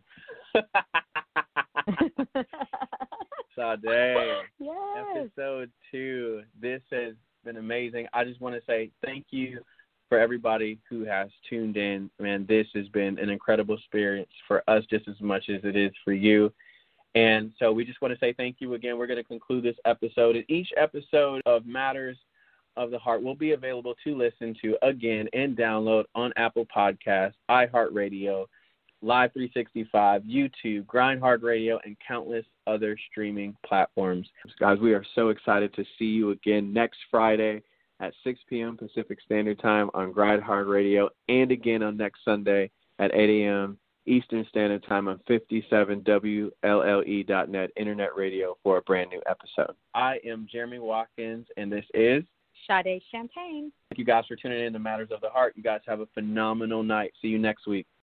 Sade, yes. Episode two. This has been amazing. I just want to say thank you for everybody who has tuned in. Man, this has been an incredible experience for us just as much as it is for you. And so we just want to say thank you again. We're going to conclude this episode. And each episode of Matters of the Heart will be available to listen to again and download on Apple Podcasts, iHeartRadio, Live three sixty-five, YouTube, Grindhard Radio, and countless other streaming platforms. Guys, we are so excited to see you again next Friday at six p.m. Pacific Standard Time on Grind Hard Radio, and again on next Sunday at eight a.m. Eastern Standard Time on fifty-seven W L L E dot net Internet Radio for a brand new episode. I am Jeremy Watkins, and this is Sade Champagne. Thank you guys for tuning in to Matters of the Heart. You guys have a phenomenal night. See you next week.